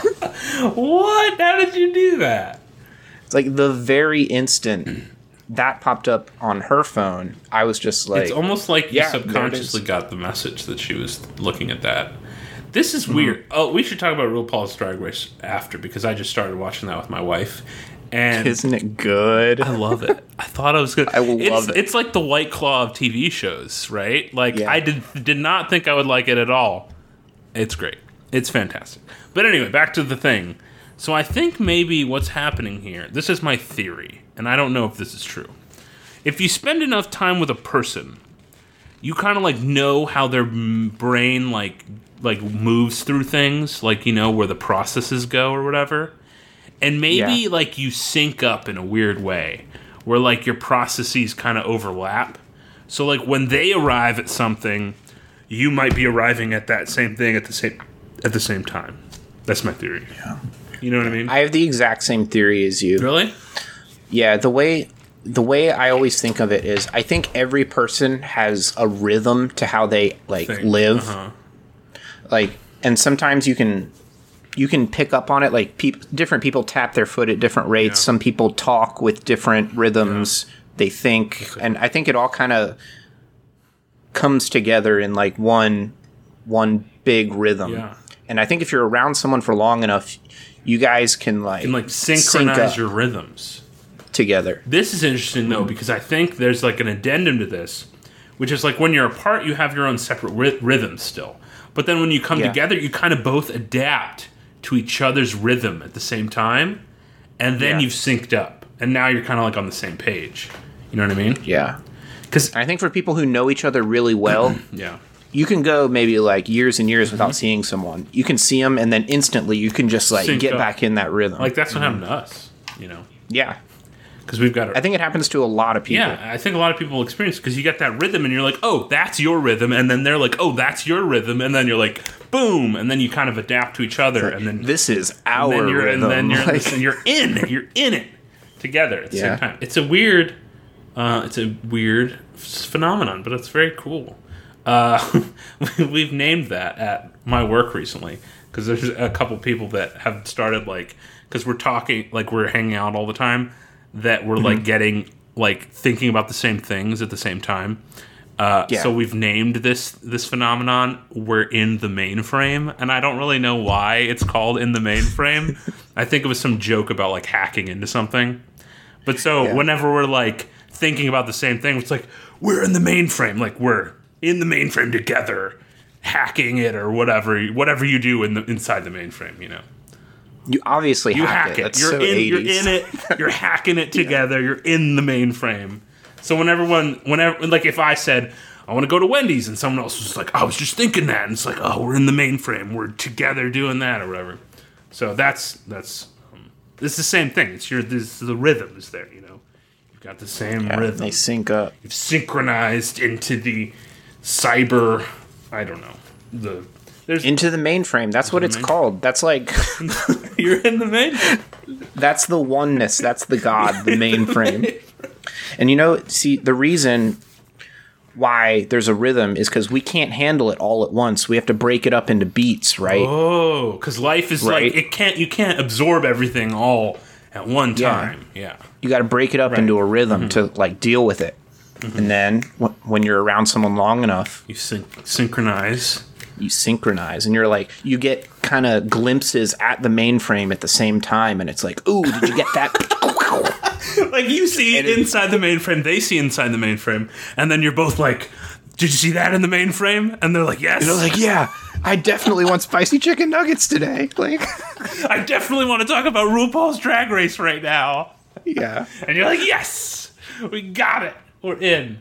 [SPEAKER 2] What? How did you do that?
[SPEAKER 3] It's like the very instant that popped up on her phone, I was just like...
[SPEAKER 2] It's almost like you
[SPEAKER 3] yeah,
[SPEAKER 2] subconsciously got the message that she was looking at that. This is weird. Oh, we should talk about RuPaul's Drag Race after, because I just started watching that with my wife. And
[SPEAKER 3] Isn't it good?
[SPEAKER 2] I love it. I thought it was good.
[SPEAKER 3] I love it.
[SPEAKER 2] It's like the White Claw of TV shows, right? Like,
[SPEAKER 3] Yeah.
[SPEAKER 2] I did not think I would like it at all. It's great. It's fantastic. But anyway, back to the thing. So I think maybe what's happening here, this is my theory, and I don't know if this is true. If you spend enough time with a person, you kind of like know how their brain like moves through things, like, where the processes go or whatever. And maybe like you sync up in a weird way where like your processes kind of overlap. So like when they arrive at something, you might be arriving at that same thing at the same time. That's my theory.
[SPEAKER 3] Yeah.
[SPEAKER 2] You know what I mean?
[SPEAKER 3] I have the exact same theory as you.
[SPEAKER 2] Really?
[SPEAKER 3] Yeah, the way I always think of it is I think every person has a rhythm to how they live. Like, and sometimes you can pick up on it. Like, different people tap their foot at different rates.
[SPEAKER 2] Yeah.
[SPEAKER 3] Some people talk with different rhythms. They think, and I think it all kind of comes together in like one big rhythm.
[SPEAKER 2] Yeah.
[SPEAKER 3] And I think if you're around someone for long enough, you guys can
[SPEAKER 2] synchronize your rhythms
[SPEAKER 3] together.
[SPEAKER 2] This is interesting though, because I think there's like an addendum to this, which is like when you're apart, you have your own separate rhythms still. But then when you come together, you kind of both adapt to each other's rhythm at the same time, and then you've synced up, and now you're kind of like on the same page. You know what I mean?
[SPEAKER 3] Yeah.
[SPEAKER 2] Because
[SPEAKER 3] I think for people who know each other really well, you can go maybe like years and years without seeing someone. You can see them, and then instantly you can just like get back in that rhythm.
[SPEAKER 2] Like that's what happened to us,
[SPEAKER 3] Yeah.
[SPEAKER 2] Because we've got.
[SPEAKER 3] I think it happens to a lot of people.
[SPEAKER 2] Yeah, I think a lot of people experience because you get that rhythm, and you're like, "Oh, that's your rhythm," and then they're like, "Oh, that's your rhythm," and then you're like, "Boom!" and then you kind of adapt to each other, and then
[SPEAKER 3] this is our rhythm.
[SPEAKER 2] And then you're in it together at the same time. It's a weird phenomenon, but it's very cool. We've named that at my work recently because there's a couple people that have started because we're talking, we're hanging out all the time, that we're getting thinking about the same things at the same time. So we've named this phenomenon "We're in the mainframe," and I don't really know why it's called "in the mainframe." I think it was some joke about hacking into something. But whenever we're thinking about the same thing, it's like we're in the mainframe, we're in the mainframe together, hacking it or whatever you do inside the mainframe.
[SPEAKER 3] You obviously hack it.
[SPEAKER 2] That's you're in it. You're hacking it together. You're in the mainframe. So whenever if I said I want to go to Wendy's and someone else was like, I was just thinking that, and it's like, oh, we're in the mainframe. We're together doing that or whatever. So that's it's the same thing. It's the rhythm is there. You've got the same rhythm.
[SPEAKER 3] They sync up.
[SPEAKER 2] You've synchronized into the cyber. I don't know
[SPEAKER 3] into the mainframe. That's what it's called. That's like
[SPEAKER 2] you're in the mainframe.
[SPEAKER 3] That's the oneness. That's the God, the mainframe. And see, the reason why there's a rhythm is because we can't handle it all at once. We have to break it up into beats, right?
[SPEAKER 2] Oh, because life is you can't absorb everything all at one time. Yeah.
[SPEAKER 3] You got to break it up into a rhythm to deal with it. And then when you're around someone long enough,
[SPEAKER 2] you synchronize.
[SPEAKER 3] You synchronize, and you get kind of glimpses at the mainframe at the same time, and it's like, ooh, did you get that?
[SPEAKER 2] You see inside the mainframe, they see inside the mainframe, and then you're both like, did you see that in the mainframe? And they're like, yes.
[SPEAKER 3] And they're like, yeah, I definitely want spicy chicken nuggets today.
[SPEAKER 2] I definitely want to talk about RuPaul's Drag Race right now.
[SPEAKER 3] Yeah.
[SPEAKER 2] And you're like, yes, we got it. We're in.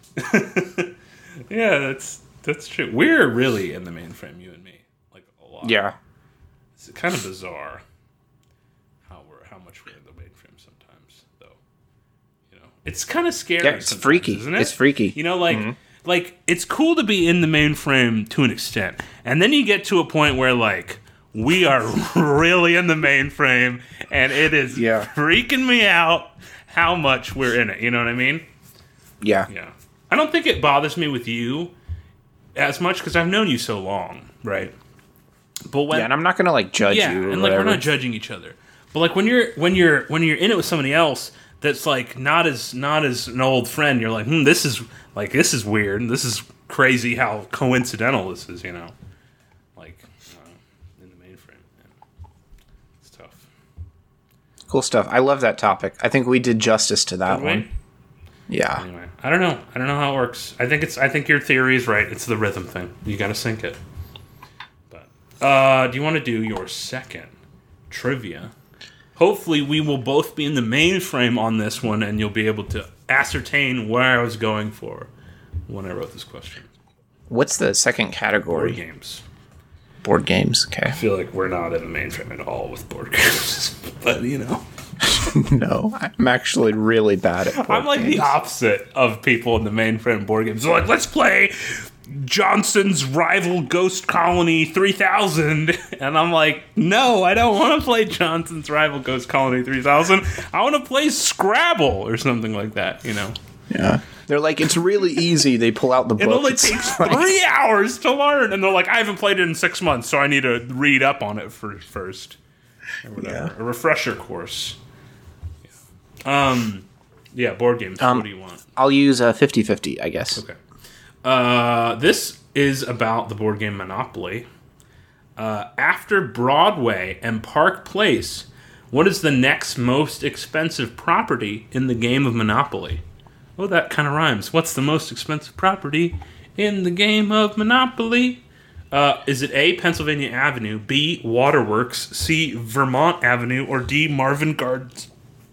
[SPEAKER 2] Yeah, that's true. We're really in the mainframe, you and me, a lot.
[SPEAKER 3] Yeah.
[SPEAKER 2] It's kind of bizarre. much we're in the mainframe sometimes, though. You know, it's kind of scary.
[SPEAKER 3] Yeah, it's freaky.
[SPEAKER 2] Isn't it?
[SPEAKER 3] It's freaky.
[SPEAKER 2] You know, like it's cool to be in the mainframe to an extent, and then you get to a point where like we are really in the mainframe, and it is freaking me out how much we're in it. You know what I mean?
[SPEAKER 3] Yeah.
[SPEAKER 2] Yeah. I don't think it bothers me with you as much because I've known you so long, right? But when
[SPEAKER 3] and I'm not gonna like judge you.
[SPEAKER 2] and like we're not judging each other. But like when you're in it with somebody else that's like not as an old friend, you're like, this is weird, and this is crazy how coincidental this is, you know. Like in the mainframe, man. It's tough.
[SPEAKER 3] Cool stuff. I love that topic. I think we did justice to that
[SPEAKER 2] Did
[SPEAKER 3] one.
[SPEAKER 2] we?
[SPEAKER 3] Yeah.
[SPEAKER 2] Anyway, I don't know how it works. I think your theory is right. It's the rhythm thing. You got to sync it. But do you want to do your second trivia? Hopefully, we will both be in the mainframe on this one, and you'll be able to ascertain where I was going for when I wrote this question.
[SPEAKER 3] What's the second category?
[SPEAKER 2] Board games.
[SPEAKER 3] Board games. Okay.
[SPEAKER 2] I feel like we're not in the mainframe at all with board games, but you know.
[SPEAKER 3] No, I'm actually really bad at board
[SPEAKER 2] I'm like
[SPEAKER 3] games.
[SPEAKER 2] the opposite of people in the mainframe board games. They're like, let's play Johnson's Rival Ghost Colony 3000. And I'm like, no, I don't want to play Johnson's Rival Ghost Colony 3000. I want to play Scrabble or something like that, you know?
[SPEAKER 3] Yeah. They're like, it's really easy. They pull out the book.
[SPEAKER 2] It only takes 3 hours to learn. And they're like, I haven't played it in 6 months, so I need to read up on it first. Or whatever.
[SPEAKER 3] Yeah.
[SPEAKER 2] A refresher course. Yeah, board games. What do you want?
[SPEAKER 3] I'll use a 50-50, I guess.
[SPEAKER 2] Okay. This is about the board game Monopoly. After Broadway and Park Place, what is the next most expensive property in the game of Monopoly? Oh, that kind of rhymes. What's the most expensive property in the game of Monopoly? Is it A, Pennsylvania Avenue, B, Waterworks, C, Vermont Avenue, or D, Marvin Gardens?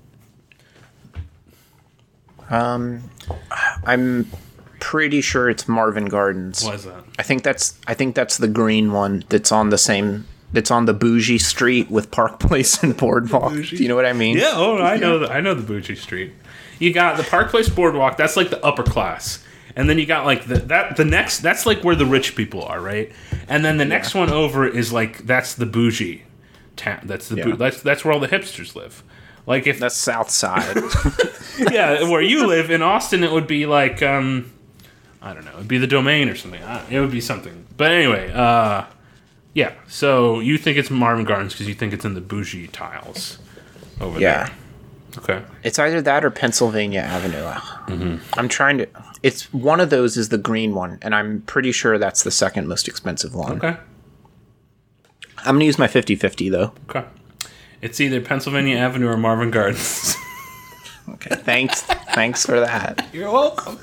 [SPEAKER 3] I'm pretty sure it's Marvin Gardens.
[SPEAKER 2] Why is that?
[SPEAKER 3] I think that's the green one that's on the bougie street with Park Place and Boardwalk. Do you know what I mean?
[SPEAKER 2] Yeah, I know the bougie street. You got the Park Place Boardwalk, that's like the upper class. And then you got like the next, that's like where the rich people are, right? And then the next one over is like that's the bougie town. That's that's where all the hipsters live. Like if
[SPEAKER 3] That's South Side.
[SPEAKER 2] yeah, where you live in Austin, it would be like I don't know, it'd be the Domain or something. It would be something. But anyway, yeah. So you think it's Marvin Gardens because you think it's in the bougie tiles over there. Okay.
[SPEAKER 3] It's either that or Pennsylvania Avenue. I'm trying to. It's one of those is the green one, and I'm pretty sure that's the second most expensive one.
[SPEAKER 2] Okay.
[SPEAKER 3] I'm gonna use my 50-50 though.
[SPEAKER 2] Okay. It's either Pennsylvania Avenue or Marvin Gardens.
[SPEAKER 3] Okay. Thanks for that.
[SPEAKER 2] You're welcome.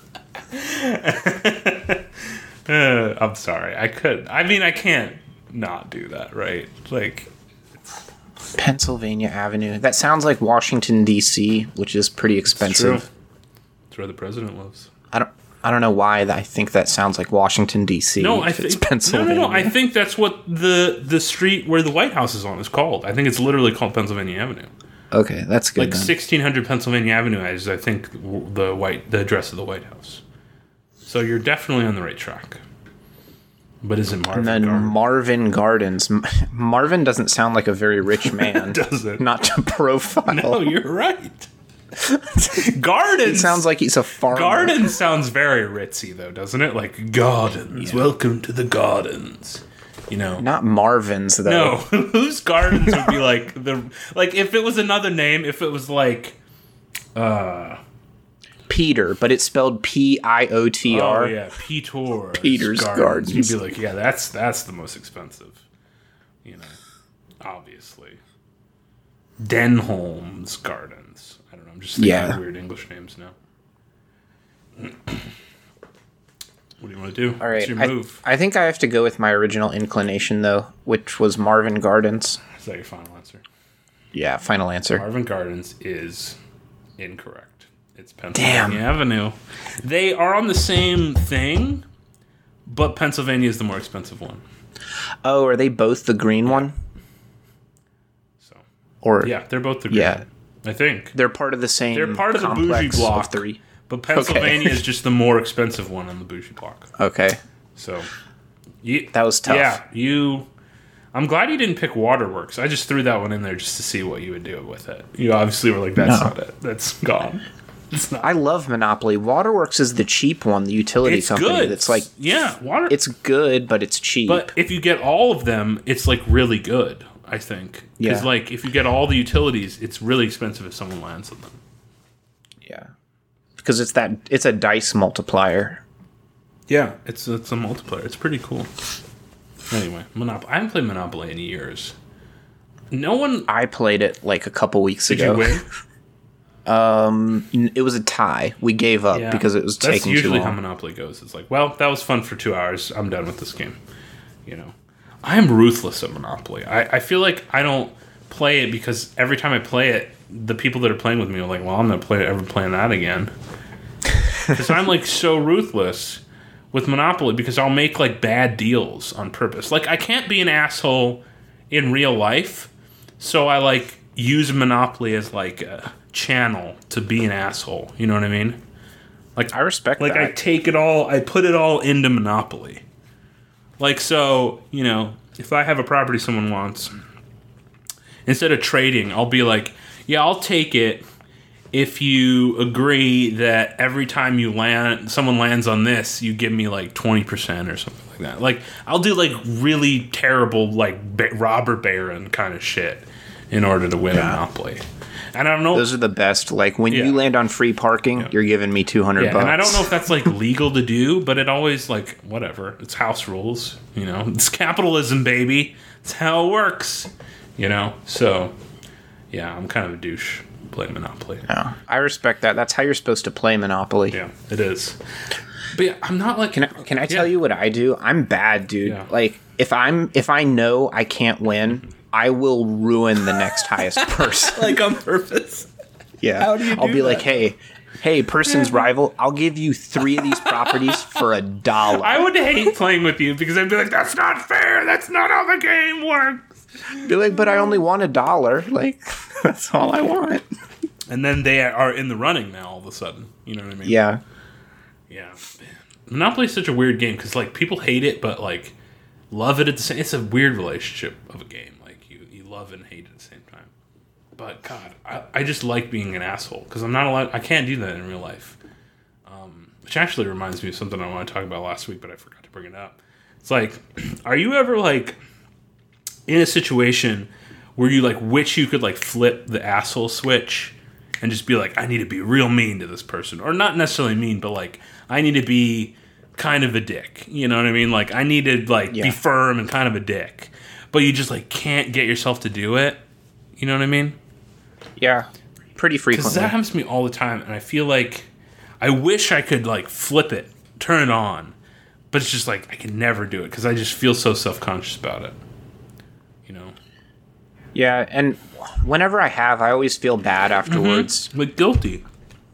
[SPEAKER 2] I'm sorry. I can't not do that, right? Like
[SPEAKER 3] Pennsylvania Avenue. That sounds like Washington D.C., which is pretty expensive.
[SPEAKER 2] It's where the president lives.
[SPEAKER 3] I don't know why I think that sounds like Washington D.C.
[SPEAKER 2] No, I
[SPEAKER 3] it's
[SPEAKER 2] think
[SPEAKER 3] Pennsylvania.
[SPEAKER 2] No. I think that's what the street where the White House is on is called. I think it's literally called Pennsylvania Avenue.
[SPEAKER 3] Okay, that's good.
[SPEAKER 2] Like 1600 Pennsylvania Avenue is, I think, the address of the White House. So you're definitely on the right track. But is it Marvin?
[SPEAKER 3] And then
[SPEAKER 2] Gardens?
[SPEAKER 3] Marvin Gardens. Marvin doesn't sound like a very rich man.
[SPEAKER 2] Does it?
[SPEAKER 3] Not to profile.
[SPEAKER 2] No, you're right. Gardens.
[SPEAKER 3] It sounds like he's a farmer.
[SPEAKER 2] Gardens sounds very ritzy, though, doesn't it? Like gardens. Yeah. Welcome to the gardens. You know,
[SPEAKER 3] not Marvin's though.
[SPEAKER 2] No, whose gardens would be like if it was another name, if it was like
[SPEAKER 3] Peter, but it's spelled Piotr.
[SPEAKER 2] Oh yeah, Peter's
[SPEAKER 3] Gardens.
[SPEAKER 2] You'd be like, yeah, that's the most expensive. You know, obviously. Denholm's Gardens. I don't know. I'm just thinking of weird English names now. What do you want to do?
[SPEAKER 3] All right.
[SPEAKER 2] What's your move?
[SPEAKER 3] I think I have to go with my original inclination, though, which was Marvin Gardens.
[SPEAKER 2] Is that your final answer?
[SPEAKER 3] Yeah, final answer.
[SPEAKER 2] Marvin Gardens is incorrect. It's Pennsylvania Avenue. They are on the same thing, but Pennsylvania is the more expensive one.
[SPEAKER 3] Oh, are they both the green one?
[SPEAKER 2] So
[SPEAKER 3] Or
[SPEAKER 2] Yeah, they're both the green.
[SPEAKER 3] Yeah.
[SPEAKER 2] I think.
[SPEAKER 3] they're part of the same.
[SPEAKER 2] They're part of the bougie
[SPEAKER 3] complex
[SPEAKER 2] block.
[SPEAKER 3] of 3.
[SPEAKER 2] But Pennsylvania is just the more expensive one on the bougie block.
[SPEAKER 3] Okay,
[SPEAKER 2] So,
[SPEAKER 3] that was tough.
[SPEAKER 2] Yeah, I'm glad you didn't pick Waterworks. I just threw that one in there just to see what you would do with it. You obviously were like, that's not it. That's gone. It's not.
[SPEAKER 3] I love Monopoly. Waterworks is the cheap one, the utility
[SPEAKER 2] It's
[SPEAKER 3] company.
[SPEAKER 2] good.
[SPEAKER 3] That's like,
[SPEAKER 2] yeah, water.
[SPEAKER 3] it's good, but it's cheap.
[SPEAKER 2] But if you get all of them, it's like really good. I think because
[SPEAKER 3] Yeah.
[SPEAKER 2] like if you get all the utilities, it's really expensive if someone lands on them.
[SPEAKER 3] Yeah, because it's a dice multiplier.
[SPEAKER 2] Yeah, it's a multiplayer. It's pretty cool. Anyway, Monopoly. I haven't played Monopoly in years. No one.
[SPEAKER 3] I played it like a couple weeks
[SPEAKER 2] Did
[SPEAKER 3] ago.
[SPEAKER 2] you win?
[SPEAKER 3] It was a tie. We gave up because it was
[SPEAKER 2] That's
[SPEAKER 3] taking too
[SPEAKER 2] usually how
[SPEAKER 3] long.
[SPEAKER 2] Monopoly goes. It's like, well, that was fun for 2 hours. I'm done with this game. You know, I am ruthless at Monopoly. I feel like I don't play it because every time I play it, the people that are playing with me are like, well, I'm not ever playing that again. Because I'm like so ruthless with Monopoly because I'll make like bad deals on purpose. Like I can't be an asshole in real life, so I like use Monopoly as like a channel to be an asshole. You know what I mean? Like
[SPEAKER 3] I respect
[SPEAKER 2] like
[SPEAKER 3] that.
[SPEAKER 2] I take it all, I put it all into Monopoly. Like so, you know, if I have a property someone wants, instead of trading, I'll be like, yeah, I'll take it if you agree that every time someone lands on this, you give me like 20% or something like that. Like I'll do like really terrible like robber baron kind of shit in order to win a Monopoly. And I don't know.
[SPEAKER 3] Those are the best. Like when
[SPEAKER 2] Yeah.
[SPEAKER 3] you land on free parking, you're giving me $200.
[SPEAKER 2] And I don't know if that's like legal to do, but it always like whatever. It's house rules, you know. It's capitalism, baby. It's how it works, you know. So yeah, I'm kind of a douche playing Monopoly.
[SPEAKER 3] No, I respect that. That's how you're supposed to play Monopoly.
[SPEAKER 2] Yeah, it is. But yeah, I'm not like.
[SPEAKER 3] Can I tell you what I do? I'm bad, dude.
[SPEAKER 2] Yeah.
[SPEAKER 3] Like if I know I can't win, I will ruin the next highest person.
[SPEAKER 2] like on purpose?
[SPEAKER 3] Yeah.
[SPEAKER 2] How do you
[SPEAKER 3] I'll
[SPEAKER 2] do
[SPEAKER 3] be like,
[SPEAKER 2] that?
[SPEAKER 3] hey, person's rival, I'll give you 3 of these properties for $1.
[SPEAKER 2] I would hate playing with you because I'd be like, that's not fair. That's not how the game works.
[SPEAKER 3] Be like, but I only want $1. Like, that's all I want.
[SPEAKER 2] And then they are in the running now all of a sudden. You know what I mean?
[SPEAKER 3] Yeah.
[SPEAKER 2] Yeah. Monopoly is such a weird game because like people hate it, but like love it at the same. It's a weird relationship of a game. Like you love and hate at the same time. But God, I just like being an asshole because I'm not allowed. I can't do that in real life. Which actually reminds me of something I want to talk about last week, but I forgot to bring it up. It's like, are you ever like in a situation where you like wish you could like flip the asshole switch and just be like, I need to be real mean to this person, or not necessarily mean, but like I need to be kind of a dick. You know what I mean? Like I need to like be firm and kind of a dick, but you just like can't get yourself to do it. You know what I mean?
[SPEAKER 3] Yeah. Pretty
[SPEAKER 2] Because
[SPEAKER 3] frequently.
[SPEAKER 2] that happens to me all the time, and I feel like I wish I could like flip it, turn it on, but it's just like I can never do it because I just feel so self-conscious about it. You know?
[SPEAKER 3] Yeah, and whenever I have, I always feel bad afterwards.
[SPEAKER 2] Like guilty.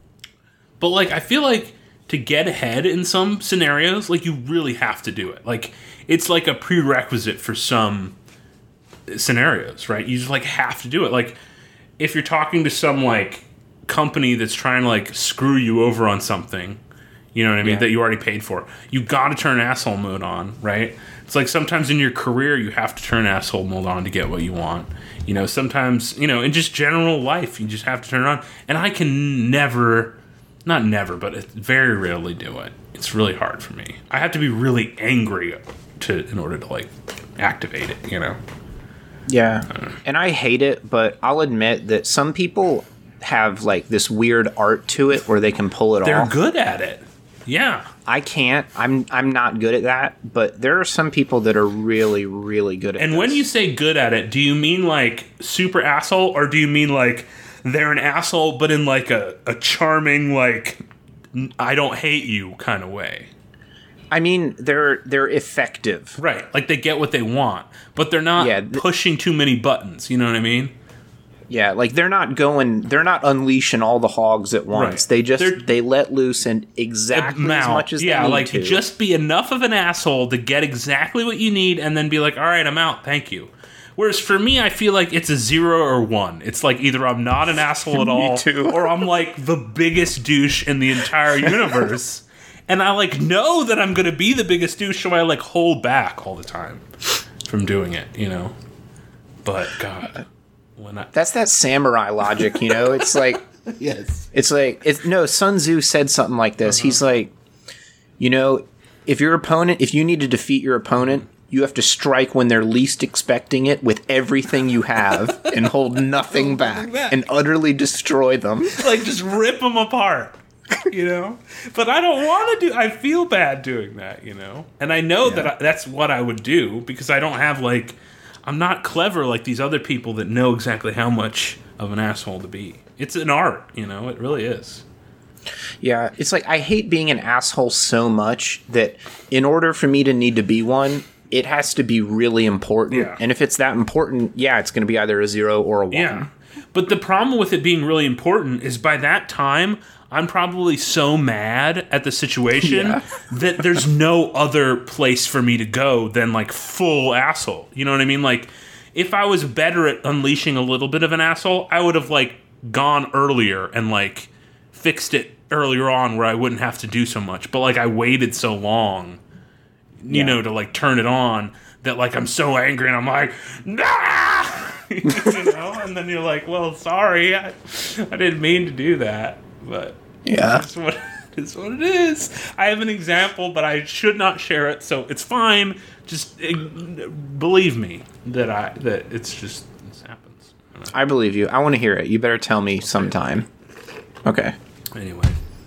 [SPEAKER 2] But like I feel like to get ahead in some scenarios, like you really have to do it. Like it's like a prerequisite for some scenarios, right? You just like have to do it. Like if you're talking to some like company that's trying to like screw you over on something, you know what I mean, that you already paid for, you got to turn asshole mode on, right? It's like sometimes in your career you have to turn asshole mode on to get what you want. You know, sometimes, you know, in just general life, you just have to turn it on. And I can never, not never, but very rarely do it. It's really hard for me. I have to be really angry in order to like activate it, you know?
[SPEAKER 3] Yeah. And I hate it, but I'll admit that some people have like this weird art to it where they can pull it
[SPEAKER 2] They're
[SPEAKER 3] off.
[SPEAKER 2] good at it. Yeah.
[SPEAKER 3] I can't. I'm not good at that, but there are some people that are really, really good at it.
[SPEAKER 2] And when you say good at it, do you mean like super asshole, or do you mean like they're an asshole but in like a charming, like I don't hate you kind of way?
[SPEAKER 3] I mean, they're effective.
[SPEAKER 2] Right. Like they get what they want, but they're not pushing too many buttons, you know what I mean?
[SPEAKER 3] Yeah, like they're not unleashing all the hogs at once.
[SPEAKER 2] Right.
[SPEAKER 3] They let loose and exactly as much as they need
[SPEAKER 2] like
[SPEAKER 3] to.
[SPEAKER 2] just be enough of an asshole to get exactly what you need and then be like, all right, I'm out, thank you. Whereas for me, I feel like it's a 0 or 1. It's like either I'm not an asshole at all,
[SPEAKER 3] too.
[SPEAKER 2] or I'm like the biggest douche in the entire universe. And I like know that I'm going to be the biggest douche, so I like hold back all the time from doing it, you know? But God,
[SPEAKER 3] that's that samurai logic, you know? It's like,
[SPEAKER 2] yes.
[SPEAKER 3] It's like, no, Sun Tzu said something like this. He's like, you know, if you need to defeat your opponent, you have to strike when they're least expecting it with everything you have and hold nothing back and utterly destroy them.
[SPEAKER 2] Like, just rip them apart, you know? But I don't want to I feel bad doing that, you know? And I know that that's what I would do because I don't have, like, I'm not clever like these other people that know exactly how much of an asshole to be. It's an art, you know? It really is.
[SPEAKER 3] Yeah, it's like I hate being an asshole so much that in order for me to need to be one, it has to be really important.
[SPEAKER 2] Yeah.
[SPEAKER 3] And if it's that important, it's going to be either a 0 or a 1.
[SPEAKER 2] Yeah. But the problem with it being really important is by that time, I'm probably so mad at the situation that there's no other place for me to go than, like, full asshole. You know what I mean? Like, if I was better at unleashing a little bit of an asshole, I would have, like, gone earlier and, like, fixed it earlier on where I wouldn't have to do so much. But, like, I waited so long, you know, to, like, turn it on that, like, I'm so angry and I'm like, nah! You know? And then you're like, well, sorry, I didn't mean to do that. But it's what it is. I have an example, but I should not share it, so it's fine. Just believe me that it's just, this happens.
[SPEAKER 3] I believe you. I want to hear it. You better tell me sometime. Okay.
[SPEAKER 2] Anyway.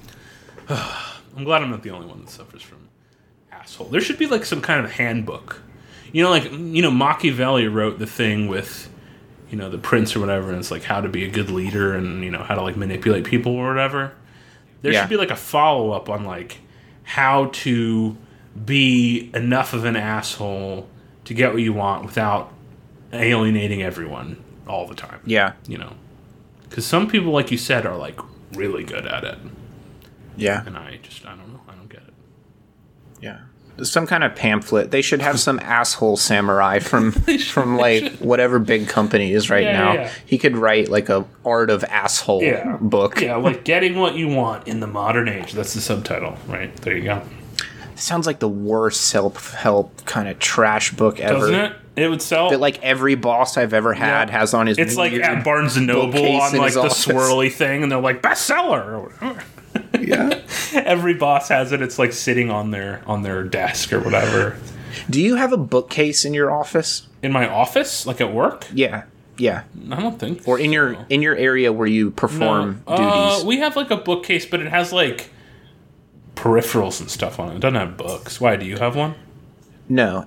[SPEAKER 2] I'm glad I'm not the only one that suffers from asshole. There should be, like, some kind of handbook. You know, like, you know, Machiavelli wrote the thing with, you know, the prince or whatever, and it's like how to be a good leader and, you know, how to, like, manipulate people or whatever. There should be, like, a follow-up on, like, how to be enough of an asshole to get what you want without alienating everyone all the time.
[SPEAKER 3] Yeah.
[SPEAKER 2] You know? Because some people, like you said, are, like, really good at it.
[SPEAKER 3] Yeah.
[SPEAKER 2] And I don't know. I don't get it.
[SPEAKER 3] Yeah. Some kind of pamphlet. They should have some asshole samurai from like whatever big company is right now.
[SPEAKER 2] Yeah.
[SPEAKER 3] He could write like a art of asshole book.
[SPEAKER 2] Yeah, like getting what you want in the modern age. That's the subtitle, right? There you go.
[SPEAKER 3] Sounds like the worst self-help kind of trash book ever.
[SPEAKER 2] Doesn't it? It would sell.
[SPEAKER 3] That like every boss I've ever had has on his.
[SPEAKER 2] It's like at Barnes and Noble on like the
[SPEAKER 3] office.
[SPEAKER 2] swirly thing, and they're like bestseller or whatever.
[SPEAKER 3] Yeah.
[SPEAKER 2] Every boss has it. It's like sitting on their desk or whatever.
[SPEAKER 3] Do you have a bookcase in your office?
[SPEAKER 2] In my office, like at work?
[SPEAKER 3] Yeah. Yeah.
[SPEAKER 2] I don't think.
[SPEAKER 3] Or in
[SPEAKER 2] so.
[SPEAKER 3] your area where you perform duties.
[SPEAKER 2] We have like a bookcase, but it has like peripherals and stuff on it. It doesn't have books. Why? Do you have one?
[SPEAKER 3] No.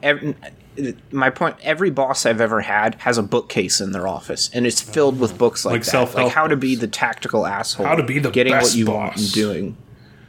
[SPEAKER 3] My point, every boss I've ever had has a bookcase in their office, and it's filled with books like that.
[SPEAKER 2] Self-help
[SPEAKER 3] like how to
[SPEAKER 2] books.
[SPEAKER 3] be the tactical asshole.
[SPEAKER 2] How to be the
[SPEAKER 3] getting
[SPEAKER 2] best
[SPEAKER 3] what you
[SPEAKER 2] boss.
[SPEAKER 3] want and doing.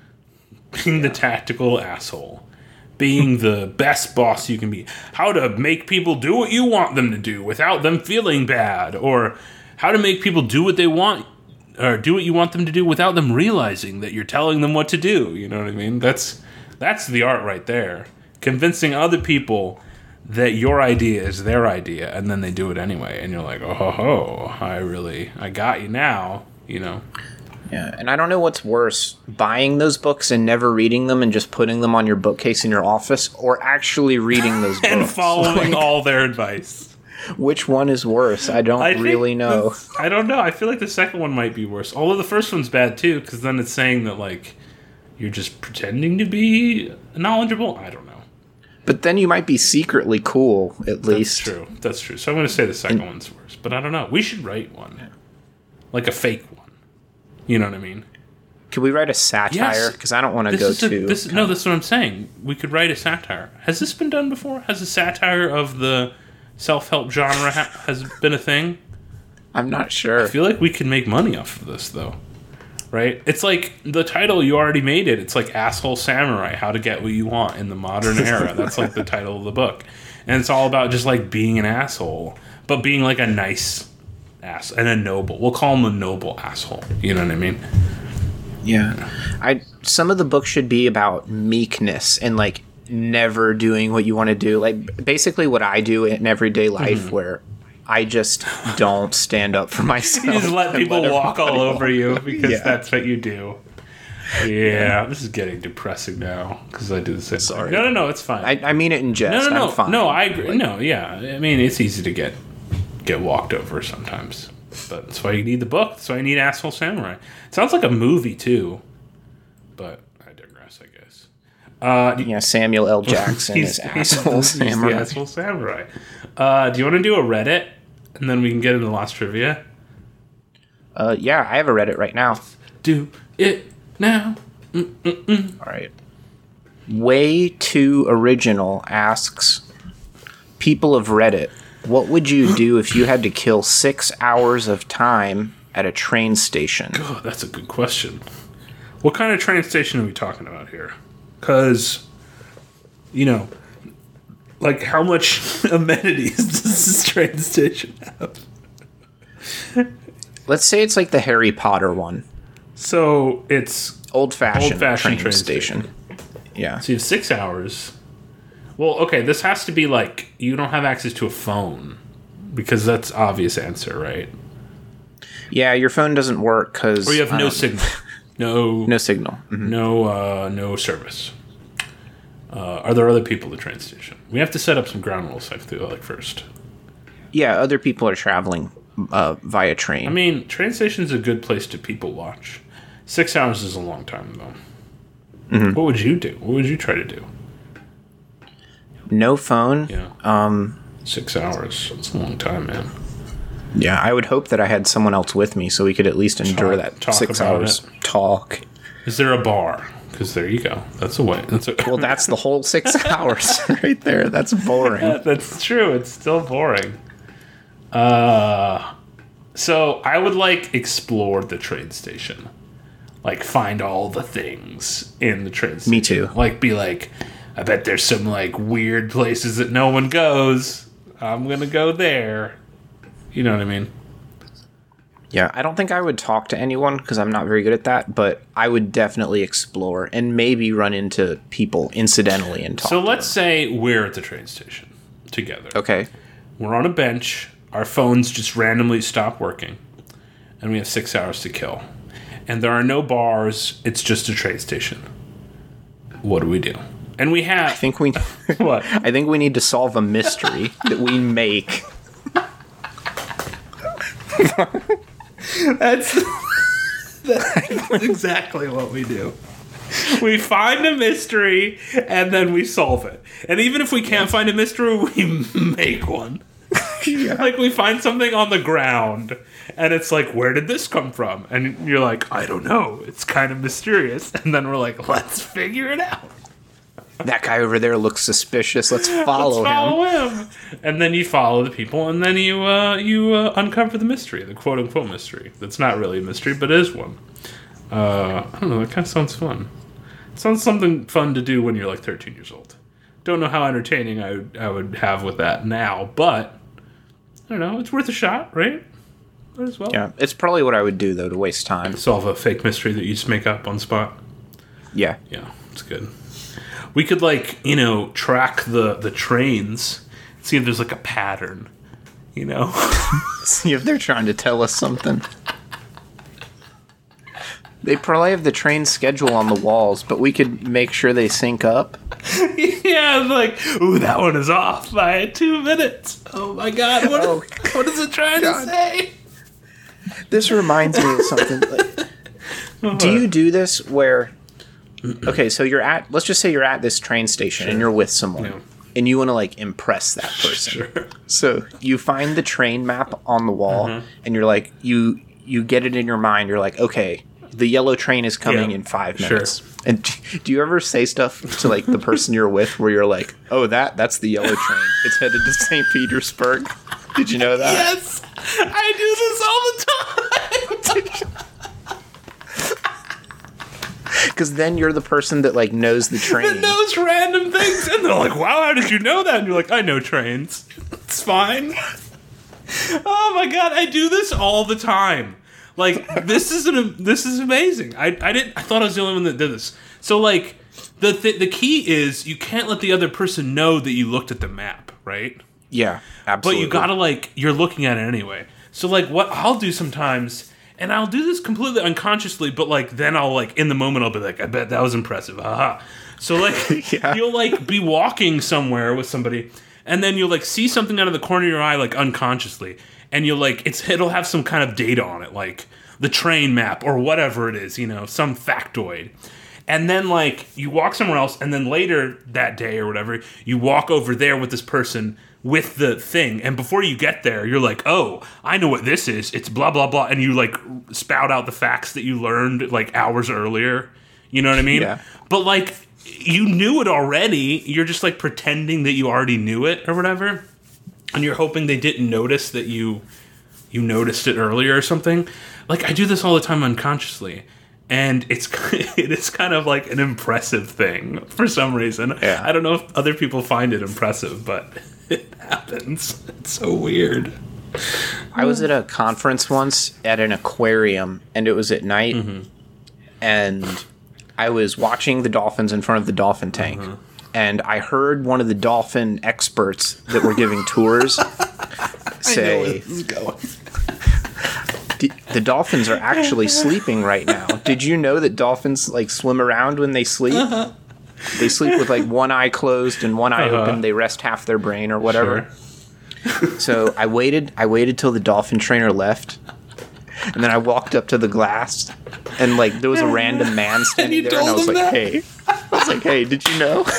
[SPEAKER 2] Being the tactical asshole. Being the best boss you can be. How to make people do what you want them to do without them feeling bad. Or how to make people do what they want, or do what you want them to do without them realizing that you're telling them what to do. You know what I mean? That's the art right there. Convincing other people that your idea is their idea, and then they do it anyway, and you're like, oh ho ho, I got you now, you know.
[SPEAKER 3] Yeah, and I don't know what's worse, buying those books and never reading them and just putting them on your bookcase in your office, or actually reading those books.
[SPEAKER 2] And following all their advice.
[SPEAKER 3] Which one is worse? I don't really know.
[SPEAKER 2] I don't know. I feel like the second one might be worse. Although the first one's bad too, because then it's saying that, like, you're just pretending to be knowledgeable. I don't know.
[SPEAKER 3] But then you might be secretly cool, at least.
[SPEAKER 2] That's true. So I'm going to say the second one's worse. But I don't know. We should write one. Like a fake one. You know what I mean?
[SPEAKER 3] Could we write a satire? Because I don't want to go too...
[SPEAKER 2] No, that's what I'm saying. We could write a satire. Has this been done before? Has a satire of the self-help genre has been a thing?
[SPEAKER 3] I'm not sure.
[SPEAKER 2] I feel like we could make money off of this, though. Right? It's like the title, you already made it. It's like Asshole Samurai, How to Get What You Want in the Modern Era. That's like the title of the book. And it's all about just like being an asshole, but being like a nice ass and a noble. We'll call him a noble asshole. You know what I mean?
[SPEAKER 3] Yeah. Some of the books should be about meekness and like never doing what you want to do. Like basically what I do in everyday life where I just don't stand up for myself.
[SPEAKER 2] You just let
[SPEAKER 3] and
[SPEAKER 2] people walk all
[SPEAKER 3] everybody
[SPEAKER 2] over you because
[SPEAKER 3] Yeah.
[SPEAKER 2] that's what you do. Yeah, this is getting depressing now because I do the same
[SPEAKER 3] Sorry.
[SPEAKER 2] thing. No, it's fine.
[SPEAKER 3] I mean it in jest.
[SPEAKER 2] no,
[SPEAKER 3] I'm fine.
[SPEAKER 2] no, I agree. No, yeah, I mean it's easy to get walked over sometimes, but that's why you need the book. That's why you need Asshole Samurai. It sounds like a movie too, but I digress, I guess.
[SPEAKER 3] Yeah, Samuel L. Jackson is asshole
[SPEAKER 2] he's
[SPEAKER 3] samurai.
[SPEAKER 2] the Asshole Samurai. Do you want to do a Reddit and then we can get into the last trivia?
[SPEAKER 3] Yeah, I have a Reddit right now.
[SPEAKER 2] Do it now.
[SPEAKER 3] All right. Way Too Original asks, people of Reddit, what would you do if you had to kill 6 hours of time at a train station?
[SPEAKER 2] Oh, that's a good question. What kind of train station are we talking about here? Because, like how much amenities does this train station have?
[SPEAKER 3] Let's say it's like the Harry Potter one.
[SPEAKER 2] So it's
[SPEAKER 3] Old-fashioned train
[SPEAKER 2] train
[SPEAKER 3] station. Yeah.
[SPEAKER 2] so you have 6 hours. Well, okay, this has to be like you don't have access to a phone because that's obvious answer, right?
[SPEAKER 3] Yeah, your phone doesn't work because...
[SPEAKER 2] Or you have no signal,
[SPEAKER 3] No signal. Mhm.
[SPEAKER 2] no service. Are there other people at the train station? We have to set up some ground rules. I feel like first.
[SPEAKER 3] Yeah, other people are traveling via train.
[SPEAKER 2] I mean, train station is a good place to people watch. 6 hours is a long time, though. What would you do? What would you try to do?
[SPEAKER 3] No phone?
[SPEAKER 2] Yeah. 6 hours. That's a long time, man.
[SPEAKER 3] Yeah, I would hope that I had someone else with me so we could at least endure that
[SPEAKER 2] Talk
[SPEAKER 3] 6
[SPEAKER 2] about
[SPEAKER 3] hours.
[SPEAKER 2] it.
[SPEAKER 3] Talk.
[SPEAKER 2] Is there a bar? Because there you go. That's a way.
[SPEAKER 3] Well, that's the whole 6 hours right there. That's boring.
[SPEAKER 2] That's true. It's still boring. So I would explore the train station. Find all the things in the train station.
[SPEAKER 3] Me too.
[SPEAKER 2] Be like, I bet there's some weird places that no one goes. I'm gonna go there. You know what I mean?
[SPEAKER 3] Yeah, I don't think I would talk to anyone because I'm not very good at that, but I would definitely explore and maybe run into people incidentally and talk
[SPEAKER 2] So
[SPEAKER 3] to
[SPEAKER 2] let's
[SPEAKER 3] them.
[SPEAKER 2] say we're at the train station together.
[SPEAKER 3] Okay.
[SPEAKER 2] We're on a bench. Our phones just randomly stop working. And we have 6 hours to kill. And there are no bars. It's just a train station. What do we do? And we have...
[SPEAKER 3] I think we
[SPEAKER 2] What?
[SPEAKER 3] I think we need to solve a mystery that we make.
[SPEAKER 2] That's exactly what we do. We find a mystery and then we solve it. And even if we can't find a mystery, we make one. We find something on the ground and it's where did this come from? And you're like, I don't know. It's kind of mysterious. And then we're like, let's figure it out.
[SPEAKER 3] That guy over there looks suspicious. Let's follow him.
[SPEAKER 2] Follow him. And then you follow the people and then you uncover the mystery, the quote unquote mystery. That's not really a mystery, but is one. I don't know, that kind of sounds fun. It sounds something fun to do when you're 13 years old. Don't know how entertaining I would have with that now, but I don't know, it's worth a shot, right? Might as well.
[SPEAKER 3] Yeah, it's probably what I would do though to waste time.
[SPEAKER 2] Solve a fake mystery that you just make up on the spot.
[SPEAKER 3] Yeah.
[SPEAKER 2] Yeah, it's good. We could track the trains, see if there's a pattern,
[SPEAKER 3] See if they're trying to tell us something. They probably have the train schedule on the walls, but we could make sure they sync up.
[SPEAKER 2] Yeah, ooh, that one is off by 2 minutes. Oh my god, what is it trying to say?
[SPEAKER 3] This reminds me of something. Do you do this where... Okay, so let's just say you're at this train station and you're with someone.
[SPEAKER 2] Yeah.
[SPEAKER 3] And you want to impress that person.
[SPEAKER 2] Sure.
[SPEAKER 3] So you find the train map on the wall and you're you get it in your mind. You're like, okay, the yellow train is coming in 5 minutes.
[SPEAKER 2] Sure.
[SPEAKER 3] And do you ever say stuff to the person you're with where you're like, oh, that's the yellow train. It's headed to St. Petersburg. Did you know that?
[SPEAKER 2] Yes, I do this all the time.
[SPEAKER 3] Because then you're the person that knows the train.
[SPEAKER 2] That knows random things, and they're like, "Wow, how did you know that?" And you're like, "I know trains. It's fine." Oh my god, I do this all the time. This is amazing. I thought I was the only one that did this. So the key is you can't let the other person know that you looked at the map, right?
[SPEAKER 3] Yeah,
[SPEAKER 2] But
[SPEAKER 3] absolutely.
[SPEAKER 2] you gotta, like, you're looking at it anyway. So, like, what I'll do sometimes, and I'll do this completely unconsciously, but, like, then I'll, like, in the moment, I'll be like, I bet that was impressive. Haha. So, like,
[SPEAKER 3] Yeah.
[SPEAKER 2] you'll, like, be walking somewhere with somebody, and then you'll, like, see something out of the corner of your eye, like, unconsciously. And you'll, like, it'll have some kind of data on it, like the train map or whatever it is, you know, some factoid. And then, like, you walk somewhere else, and then later that day or whatever, you walk over there with this person with the thing. And before you get there, you're like, oh, I know what this is. It's blah, blah, blah. And you, like, spout out the facts that you learned, like, hours earlier. You know what I mean?
[SPEAKER 3] Yeah.
[SPEAKER 2] But, like, you knew it already. You're just, like, pretending that you already knew it or whatever. And you're hoping they didn't notice that you noticed it earlier or something. Like, I do this all the time unconsciously. And it is kind of like an impressive thing for some reason.
[SPEAKER 3] Yeah.
[SPEAKER 2] I don't know if other people find it impressive, but it happens. It's so weird.
[SPEAKER 3] I was at a conference once at an aquarium, and it was at night, and I was watching the dolphins in front of the dolphin tank, and I heard one of the dolphin experts that were giving tours say,
[SPEAKER 2] This is going.
[SPEAKER 3] the dolphins are actually sleeping right now. Did you know that dolphins, like, swim around when they sleep? They sleep with, like, one eye closed and one eye open. They rest half their brain or whatever.
[SPEAKER 2] Sure.
[SPEAKER 3] So I waited till the dolphin trainer left, and then I walked up to the glass, and, like, there was a random man standing
[SPEAKER 2] you
[SPEAKER 3] there, and I
[SPEAKER 2] told
[SPEAKER 3] was
[SPEAKER 2] him
[SPEAKER 3] like,
[SPEAKER 2] that?
[SPEAKER 3] hey, did you know?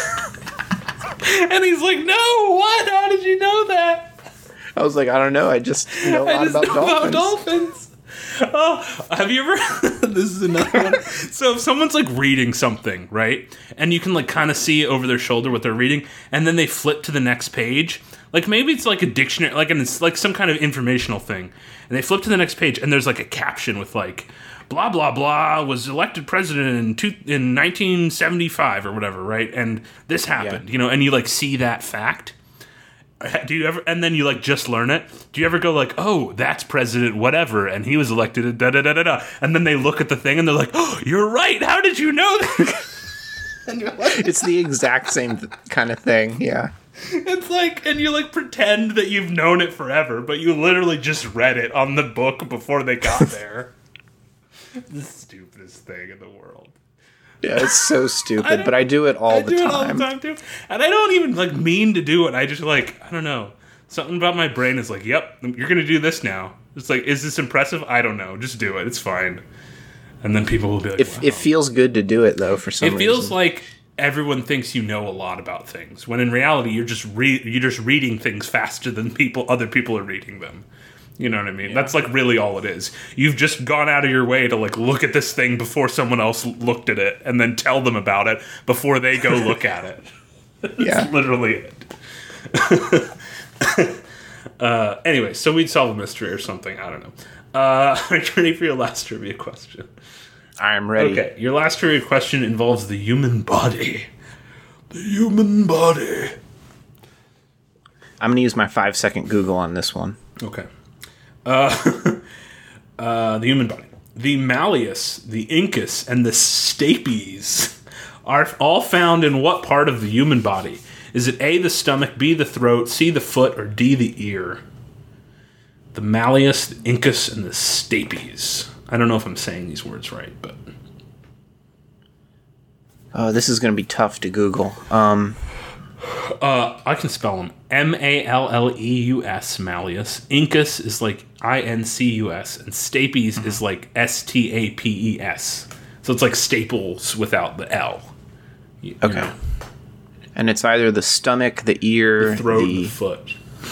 [SPEAKER 2] And he's like, no, what? How did you know that?
[SPEAKER 3] I was like, I don't know. I just know a lot about dolphins.
[SPEAKER 2] dolphins. Oh, have you ever? This is another one. So if someone's like reading something, right, and you can like kind of see over their shoulder what they're reading, and then they flip to the next page, like maybe it's like a dictionary, it's like some kind of informational thing, and they flip to the next page, and there's like a caption with like, blah blah blah was elected president in 1975 or whatever, right, and this happened, you know, and you like see that fact. Do you ever, and then you like just learn it? Do you ever go like, oh, that's President whatever, and he was elected at da da da da da, and then they look at the thing and they're like, oh, you're right. How did you know that? And you're like,
[SPEAKER 3] It's the exact same kind of thing. Yeah.
[SPEAKER 2] it's like, and you like pretend that you've known it forever, but you literally just read it on the book before they got there. The stupidest thing in the world.
[SPEAKER 3] Yeah, it's so stupid, but I do it all the
[SPEAKER 2] I do
[SPEAKER 3] time.
[SPEAKER 2] it all the time too, and I don't even like mean to do it. I just like, I don't know, something about my brain is like, yep, you're gonna do this now. It's like, is this impressive? I don't know. Just do it. It's fine. And then people will be like, wow.
[SPEAKER 3] It feels good to do it though. For some reason,
[SPEAKER 2] It feels like everyone thinks you know a lot about things, when in reality you're just reading things faster than other people are reading them. You know what I mean? Yeah. That's like really all it is. You've just gone out of your way to like look at this thing before someone else looked at it, and then tell them about it before they go look at it.
[SPEAKER 3] Yeah.
[SPEAKER 2] That's literally it. Anyway, so we'd solve a mystery or something. I don't know. Are you ready for your last trivia question?
[SPEAKER 3] I'm ready.
[SPEAKER 2] Okay, your last trivia question involves the human body. The human body.
[SPEAKER 3] I'm gonna use my 5-second Google on this one.
[SPEAKER 2] Okay. The human body. The malleus, the incus, and the stapes are all found in what part of the human body? Is it A, the stomach, B, the throat, C, the foot, or D, the ear? The malleus, the incus, and the stapes. I don't know if I'm saying these words right, but...
[SPEAKER 3] Oh, this is gonna be tough to Google.
[SPEAKER 2] I can spell them. Malleus, malleus. Incus is like Incus, and stapes is like Stapes. So it's like staples without the L. You
[SPEAKER 3] Okay.
[SPEAKER 2] know,
[SPEAKER 3] And it's either the stomach, the ear,
[SPEAKER 2] the throat, and the foot.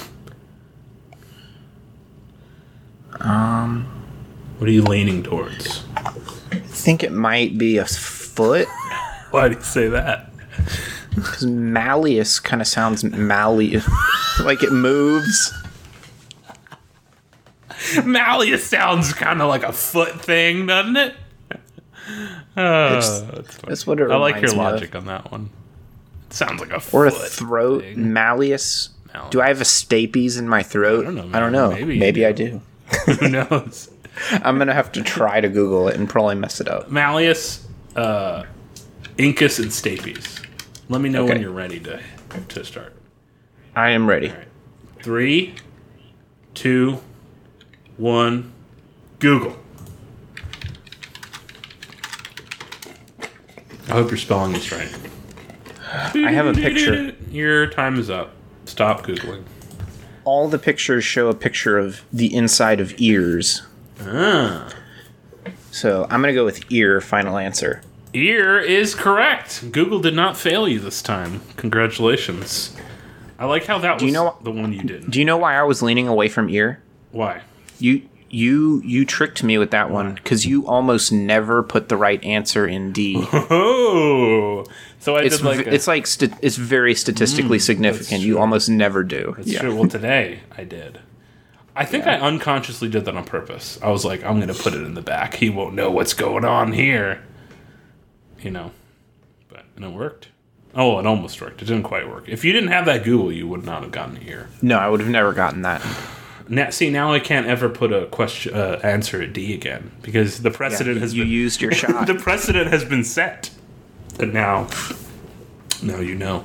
[SPEAKER 2] What are you leaning towards?
[SPEAKER 3] I think it might be a foot.
[SPEAKER 2] Why do you say that?
[SPEAKER 3] Because malleus kind of sounds malleus, like it moves.
[SPEAKER 2] Malleus sounds kind of like a foot thing, doesn't it? That's funny.
[SPEAKER 3] That's what it
[SPEAKER 2] I like your
[SPEAKER 3] reminds me of.
[SPEAKER 2] logic on that one. It sounds like a
[SPEAKER 3] Or a
[SPEAKER 2] foot
[SPEAKER 3] throat,
[SPEAKER 2] thing.
[SPEAKER 3] malleus.
[SPEAKER 2] Malleus.
[SPEAKER 3] Do I have a stapes in my throat?
[SPEAKER 2] I don't know, man. Maybe you
[SPEAKER 3] I do.
[SPEAKER 2] Who knows?
[SPEAKER 3] I'm gonna have to try to Google it and probably mess it up.
[SPEAKER 2] Malleus, Incus, and stapes. Let me know when
[SPEAKER 3] Okay.
[SPEAKER 2] you're ready to start.
[SPEAKER 3] I am ready.
[SPEAKER 2] All right. 3, 2, 1. Google. I hope you're spelling this right.
[SPEAKER 3] I have a picture.
[SPEAKER 2] Your time is up. Stop Googling.
[SPEAKER 3] All the pictures show a picture of the inside of ears.
[SPEAKER 2] Ah.
[SPEAKER 3] So I'm going to go with ear, final answer.
[SPEAKER 2] Ear is correct. Google did not fail you this time. Congratulations. I like how that was the one you did.
[SPEAKER 3] Do you know why I was leaning away from ear?
[SPEAKER 2] Why?
[SPEAKER 3] You tricked me with that one because you almost never put the right answer in D.
[SPEAKER 2] Oh, so
[SPEAKER 3] it's very statistically significant.
[SPEAKER 2] true.
[SPEAKER 3] You almost never do.
[SPEAKER 2] That's true. Well, today I did. I think I unconsciously did that on purpose. I was like, I'm going to put it in the back. He won't know what's going on here. And it worked. Oh, it almost worked. It didn't quite work. If you didn't have that Google, you would not have gotten ear.
[SPEAKER 3] No, I would have never gotten that.
[SPEAKER 2] Now I can't ever put a question answer at D again because the precedent has been
[SPEAKER 3] used your shot.
[SPEAKER 2] The precedent has been set, and now you know.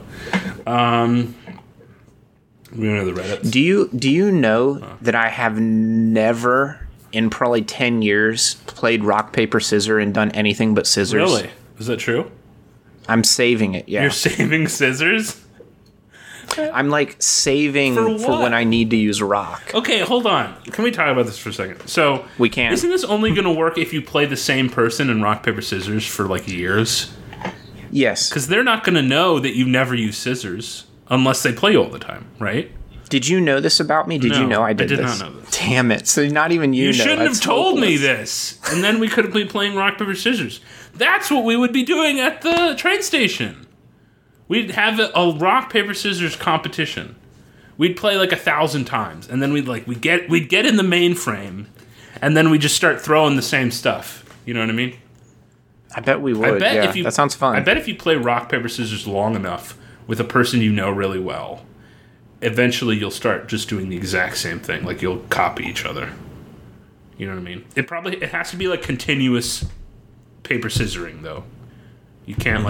[SPEAKER 2] We know the Reddits.
[SPEAKER 3] Do you know that I have never in probably 10 years played rock paper scissors and done anything but scissors?
[SPEAKER 2] Really? Is that true?
[SPEAKER 3] I'm saving it. Yeah,
[SPEAKER 2] You're saving scissors.
[SPEAKER 3] I'm like saving for when I need to use rock.
[SPEAKER 2] Okay, hold on. Can we talk about this for a second? So
[SPEAKER 3] we can.
[SPEAKER 2] Isn't this only going to work if you play the same person in rock paper scissors for like years?
[SPEAKER 3] Yes,
[SPEAKER 2] because they're not going to know that you've never used scissors unless they play all the time, right?
[SPEAKER 3] Did you know this about me? Did you know I did this?
[SPEAKER 2] I did not know this.
[SPEAKER 3] Damn it! So not even you know.
[SPEAKER 2] You shouldn't have told me
[SPEAKER 3] this,
[SPEAKER 2] and then we could be playing rock paper scissors. That's what we would be doing at the train station. We'd have a rock paper scissors competition. We'd play like 1,000 times, and then we'd get in the mainframe, and then we just start throwing the same stuff. You know what I mean?
[SPEAKER 3] I bet we would. That sounds fun.
[SPEAKER 2] I bet if you play rock paper scissors long enough with a person you know really well, eventually you'll start just doing the exact same thing. Like you'll copy each other. You know what I mean? It has to be like continuous paper scissoring though. You can't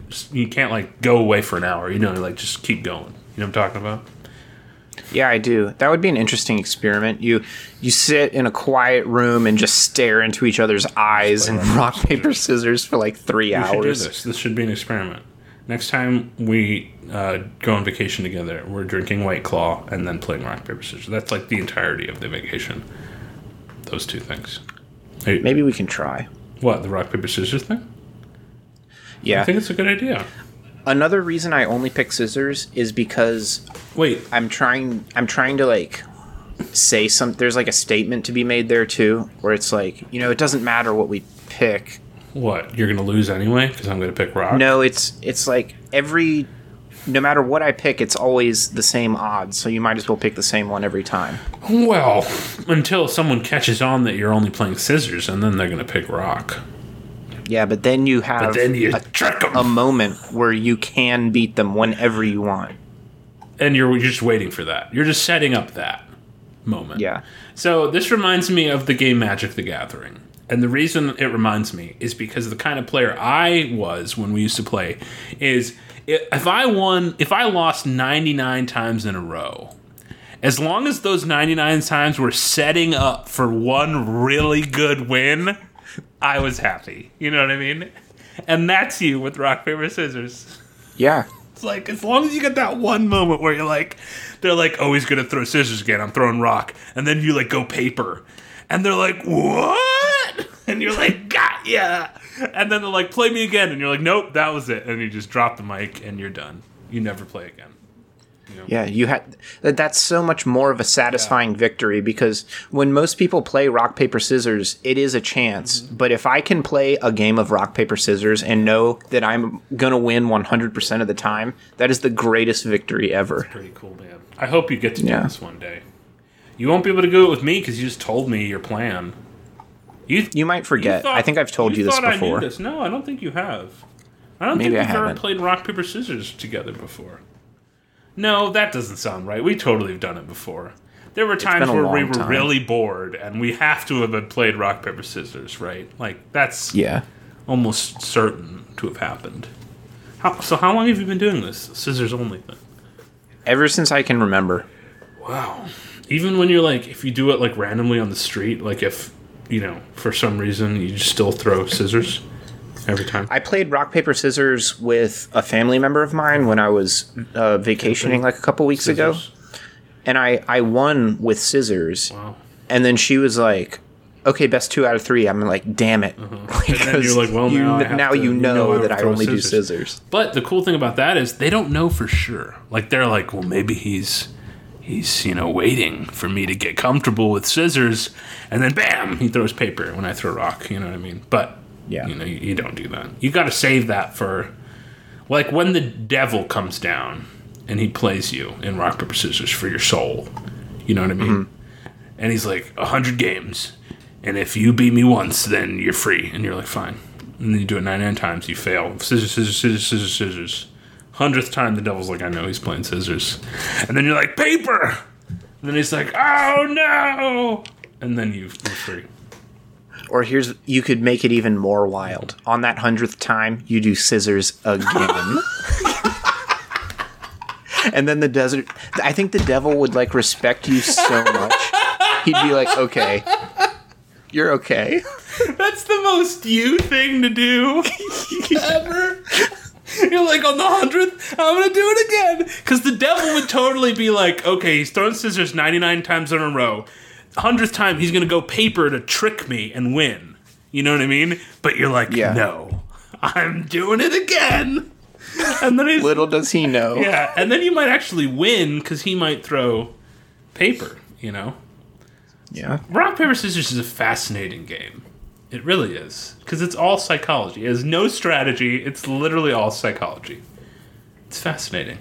[SPEAKER 2] go away for an hour. Just keep going. You know what I'm talking about?
[SPEAKER 3] Yeah, I do. That would be an interesting experiment. You sit in a quiet room and just stare into each other's eyes and rock paper scissors for like 3 hours.
[SPEAKER 2] We should do this. This should be an experiment. Next time we go on vacation together, we're drinking White Claw and then playing rock paper scissors. That's like the entirety of the vacation. Those two things. Hey,
[SPEAKER 3] maybe we can try.
[SPEAKER 2] What, the rock paper scissors thing?
[SPEAKER 3] Yeah.
[SPEAKER 2] I think it's a good idea.
[SPEAKER 3] Another reason I only pick scissors is because I'm trying to like say there's like a statement to be made there too, where it's like, it doesn't matter what we pick.
[SPEAKER 2] What, you're going to lose anyway because I'm going to pick rock?
[SPEAKER 3] No, it's like no matter what I pick, it's always the same odds, so you might as well pick the same one every time.
[SPEAKER 2] Well, until someone catches on that you're only playing scissors, and then they're going to pick rock.
[SPEAKER 3] Yeah, but then you have a moment where you can beat them whenever you want.
[SPEAKER 2] And you're just waiting for that. You're just setting up that moment.
[SPEAKER 3] Yeah.
[SPEAKER 2] So this reminds me of the game Magic the Gathering. And the reason it reminds me is because the kind of player I was when we used to play is if I lost 99 times in a row, as long as those 99 times were setting up for one really good win, I was happy. You know what I mean? And that's you with rock, paper, scissors.
[SPEAKER 3] Yeah.
[SPEAKER 2] It's like, as long as you get that one moment where you're like, they're like, oh, he's going to throw scissors again. I'm throwing rock. And then you like go paper. And they're like, what? And you're like, got ya. And then they're like, play me again. And you're like, nope, that was it. And you just drop the mic and you're done. You never play again.
[SPEAKER 3] Yeah, that's so much more of a satisfying victory because when most people play rock, paper, scissors, it is a chance. Mm-hmm. But if I can play a game of rock, paper, scissors and know that I'm going to win 100% of the time, that is the greatest victory ever.
[SPEAKER 2] That's pretty cool, man. I hope you get to do this one day. You won't be able to do it with me because you just told me your plan.
[SPEAKER 3] You might forget. I think I've told you this before.
[SPEAKER 2] I knew this. No, I don't think you have. I don't think we've ever played rock, paper, scissors together before. No, that doesn't sound right. We totally have done it before. There were times where we were really bored, and we have to have played rock, paper, scissors, right? Like, that's almost certain to have happened. So how long have you been doing this scissors only thing?
[SPEAKER 3] Ever since I can remember.
[SPEAKER 2] Wow. Even when you're like, if you do it like randomly on the street, like if, for some reason you just still throw scissors every time.
[SPEAKER 3] I played rock, paper, scissors with a family member of mine when I was vacationing like a couple weeks ago. And I won with scissors.
[SPEAKER 2] Wow.
[SPEAKER 3] And then she was like, okay, best 2 out of 3. I'm like, damn it.
[SPEAKER 2] And then you're like, well, now
[SPEAKER 3] you know that I
[SPEAKER 2] throw
[SPEAKER 3] only do scissors.
[SPEAKER 2] But the cool thing about that is they don't know for sure. Like, they're like, well, maybe he's waiting for me to get comfortable with scissors. And then, bam, he throws paper when I throw rock. You know what I mean? But,
[SPEAKER 3] yeah.
[SPEAKER 2] You don't do that. You got to save that for, like, when the devil comes down and he plays you in rock, paper, scissors for your soul. You know what I mean? Mm-hmm. And he's like, 100 games. And if you beat me once, then you're free. And you're like, fine. And then you do it 99 times. You fail. Scissors, scissors, scissors, scissors, scissors. 100th time, the devil's like, I know he's playing scissors. And then you're like, paper! And then he's like, oh, no! And then you're free.
[SPEAKER 3] Or you could make it even more wild. On that 100th time, you do scissors again. And then I think the devil would, like, respect you so much. He'd be like, okay, you're okay.
[SPEAKER 2] That's the most you thing to do ever. You're like, on the 100th, I'm going to do it again. Because the devil would totally be like, okay, he's throwing scissors 99 times in a row. 100th time, he's going to go paper to trick me and win. You know what I mean? But you're like, no, I'm doing it again. And then
[SPEAKER 3] little does he know.
[SPEAKER 2] Yeah, and then you might actually win because he might throw paper,
[SPEAKER 3] Yeah.
[SPEAKER 2] Rock, paper, scissors is a fascinating game. It really is. Because it's all psychology. It has no strategy. It's literally all psychology. It's fascinating.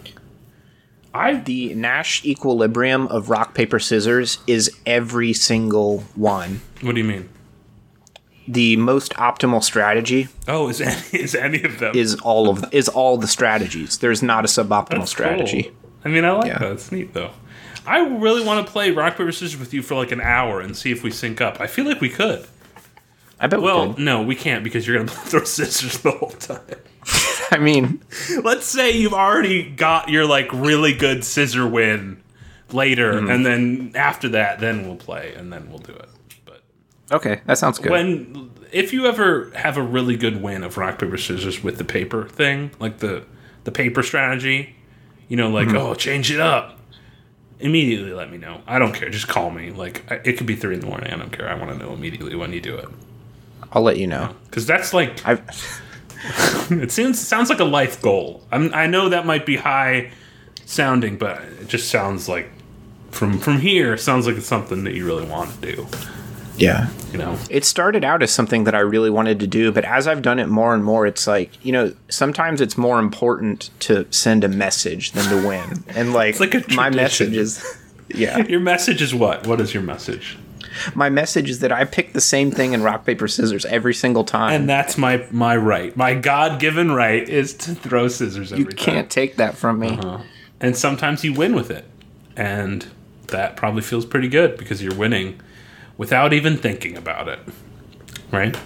[SPEAKER 3] The Nash equilibrium of rock, paper, scissors is every single one.
[SPEAKER 2] What do you mean?
[SPEAKER 3] The most optimal strategy.
[SPEAKER 2] Oh, is any of them?
[SPEAKER 3] Is all the strategies. There's not a suboptimal strategy.
[SPEAKER 2] Cool. I mean, I like that. It's neat, though. I really want to play rock, paper, scissors with you for like an hour and see if we sync up. I feel like we could.
[SPEAKER 3] I bet we could.
[SPEAKER 2] Well, no, we can't because you're going to throw scissors the whole time.
[SPEAKER 3] I mean,
[SPEAKER 2] let's say you've already got your like really good scissor win later, and then after that, then we'll play and then we'll do it. But
[SPEAKER 3] okay, that sounds good.
[SPEAKER 2] If you ever have a really good win of rock, paper, scissors with the paper thing, like the paper strategy, oh, change it up. Immediately let me know. I don't care. Just call me. Like, it could be 3 a.m. I don't care. I want to know immediately when you do it.
[SPEAKER 3] I'll let you know.
[SPEAKER 2] Because that's like... it sounds like a life goal. I know that might be high sounding, but it just sounds like... From here, it sounds like it's something that you really want to do.
[SPEAKER 3] Yeah.
[SPEAKER 2] It
[SPEAKER 3] started out as something that I really wanted to do, but as I've done it more and more, it's like, sometimes it's more important to send a message than to win. And like,
[SPEAKER 2] it's like a tradition.
[SPEAKER 3] My message is,
[SPEAKER 2] Your message is what? What is your message?
[SPEAKER 3] My message is that I pick the same thing in rock, paper, scissors every single time.
[SPEAKER 2] And that's my right. My God-given right is to throw scissors every time.
[SPEAKER 3] You can't take that from me.
[SPEAKER 2] And sometimes you win with it. And that probably feels pretty good because you're winning without even thinking about it. Right?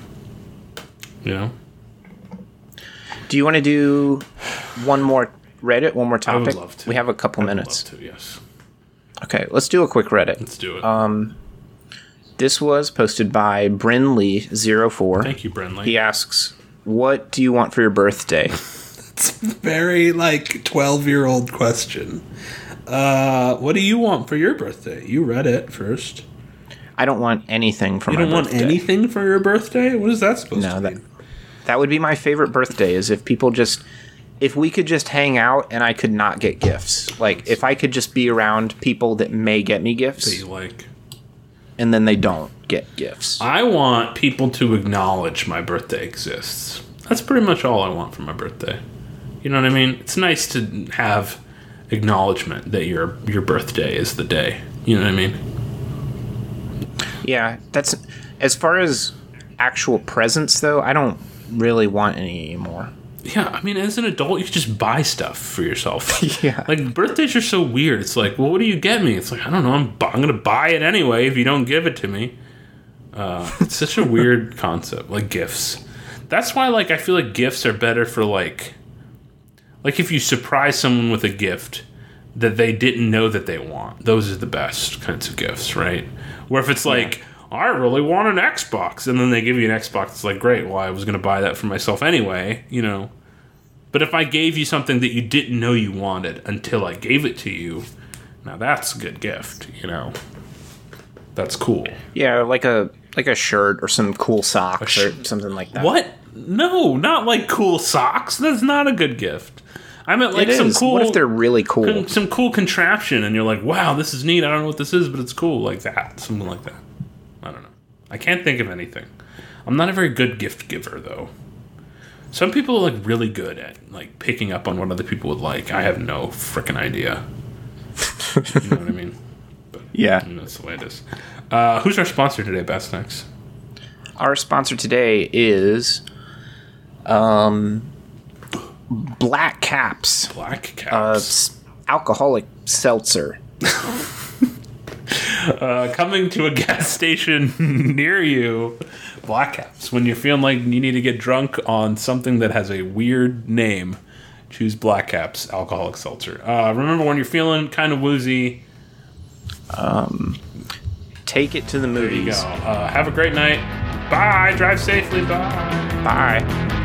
[SPEAKER 3] Do you want to do one more Reddit, one more topic?
[SPEAKER 2] I would love to.
[SPEAKER 3] We have a couple minutes.
[SPEAKER 2] I would love to, yes.
[SPEAKER 3] Okay, let's do a quick Reddit.
[SPEAKER 2] Let's do it.
[SPEAKER 3] This was posted by Brinley04.
[SPEAKER 2] Thank you, Brinley.
[SPEAKER 3] He asks, what do you want for your birthday?
[SPEAKER 2] It's a very, 12-year-old question. What do you want for your birthday? You read it first.
[SPEAKER 3] I don't want anything for my birthday.
[SPEAKER 2] You don't want anything for your birthday? What is that supposed to mean?
[SPEAKER 3] That would be my favorite birthday, is if we could just hang out and I could not get gifts. Like, if I could just be around people that may get me gifts.
[SPEAKER 2] That you like.
[SPEAKER 3] And then they don't get gifts.
[SPEAKER 2] I want people to acknowledge my birthday exists. That's pretty much all I want for my birthday. You know what I mean? It's nice to have acknowledgement that your birthday is the day. You know what I mean?
[SPEAKER 3] Yeah, that's... As far as actual presents, though, I don't really want any anymore.
[SPEAKER 2] Yeah, I mean, as an adult, you can just buy stuff for yourself.
[SPEAKER 3] Yeah.
[SPEAKER 2] Like, birthdays are so weird. It's like, well, what do you get me? It's like, I don't know. I'm going to buy it anyway if you don't give it to me. It's such a weird concept, like gifts. That's why, I feel like gifts are better for, like if you surprise someone with a gift, that they didn't know that they want. Those are the best kinds of gifts, right? Where if it's like, I really want an Xbox, and then they give you an Xbox, it's like, great, well, I was going to buy that for myself anyway, you know. But if I gave you something that you didn't know you wanted until I gave it to you, now that's a good gift, you know. That's cool.
[SPEAKER 3] Yeah, like a shirt or some cool socks or something like that.
[SPEAKER 2] What? No, not like cool socks. That's not a good gift. I meant like some cool.
[SPEAKER 3] What if they're really cool?
[SPEAKER 2] Some cool contraption, and you're like, wow, this is neat. I don't know what this is, but it's cool. Like that. Something like that. I don't know. I can't think of anything. I'm not a very good gift giver, though. Some people are like really good at like picking up on what other people would like. I have no freaking idea. You know what I mean? But,
[SPEAKER 3] yeah.
[SPEAKER 2] That's the way it is. Who's our sponsor today, Bad Snacks?
[SPEAKER 3] Our sponsor today is Black Caps.
[SPEAKER 2] Black Caps.
[SPEAKER 3] Alcoholic seltzer.
[SPEAKER 2] Coming to a gas station near you. Black Caps. When you're feeling like you need to get drunk on something that has a weird name, choose Black Caps Alcoholic Seltzer. Remember, when you're feeling kind of woozy,
[SPEAKER 3] take it to the movies.
[SPEAKER 2] There you go. Have a great night. Bye. Drive safely. Bye.
[SPEAKER 3] Bye.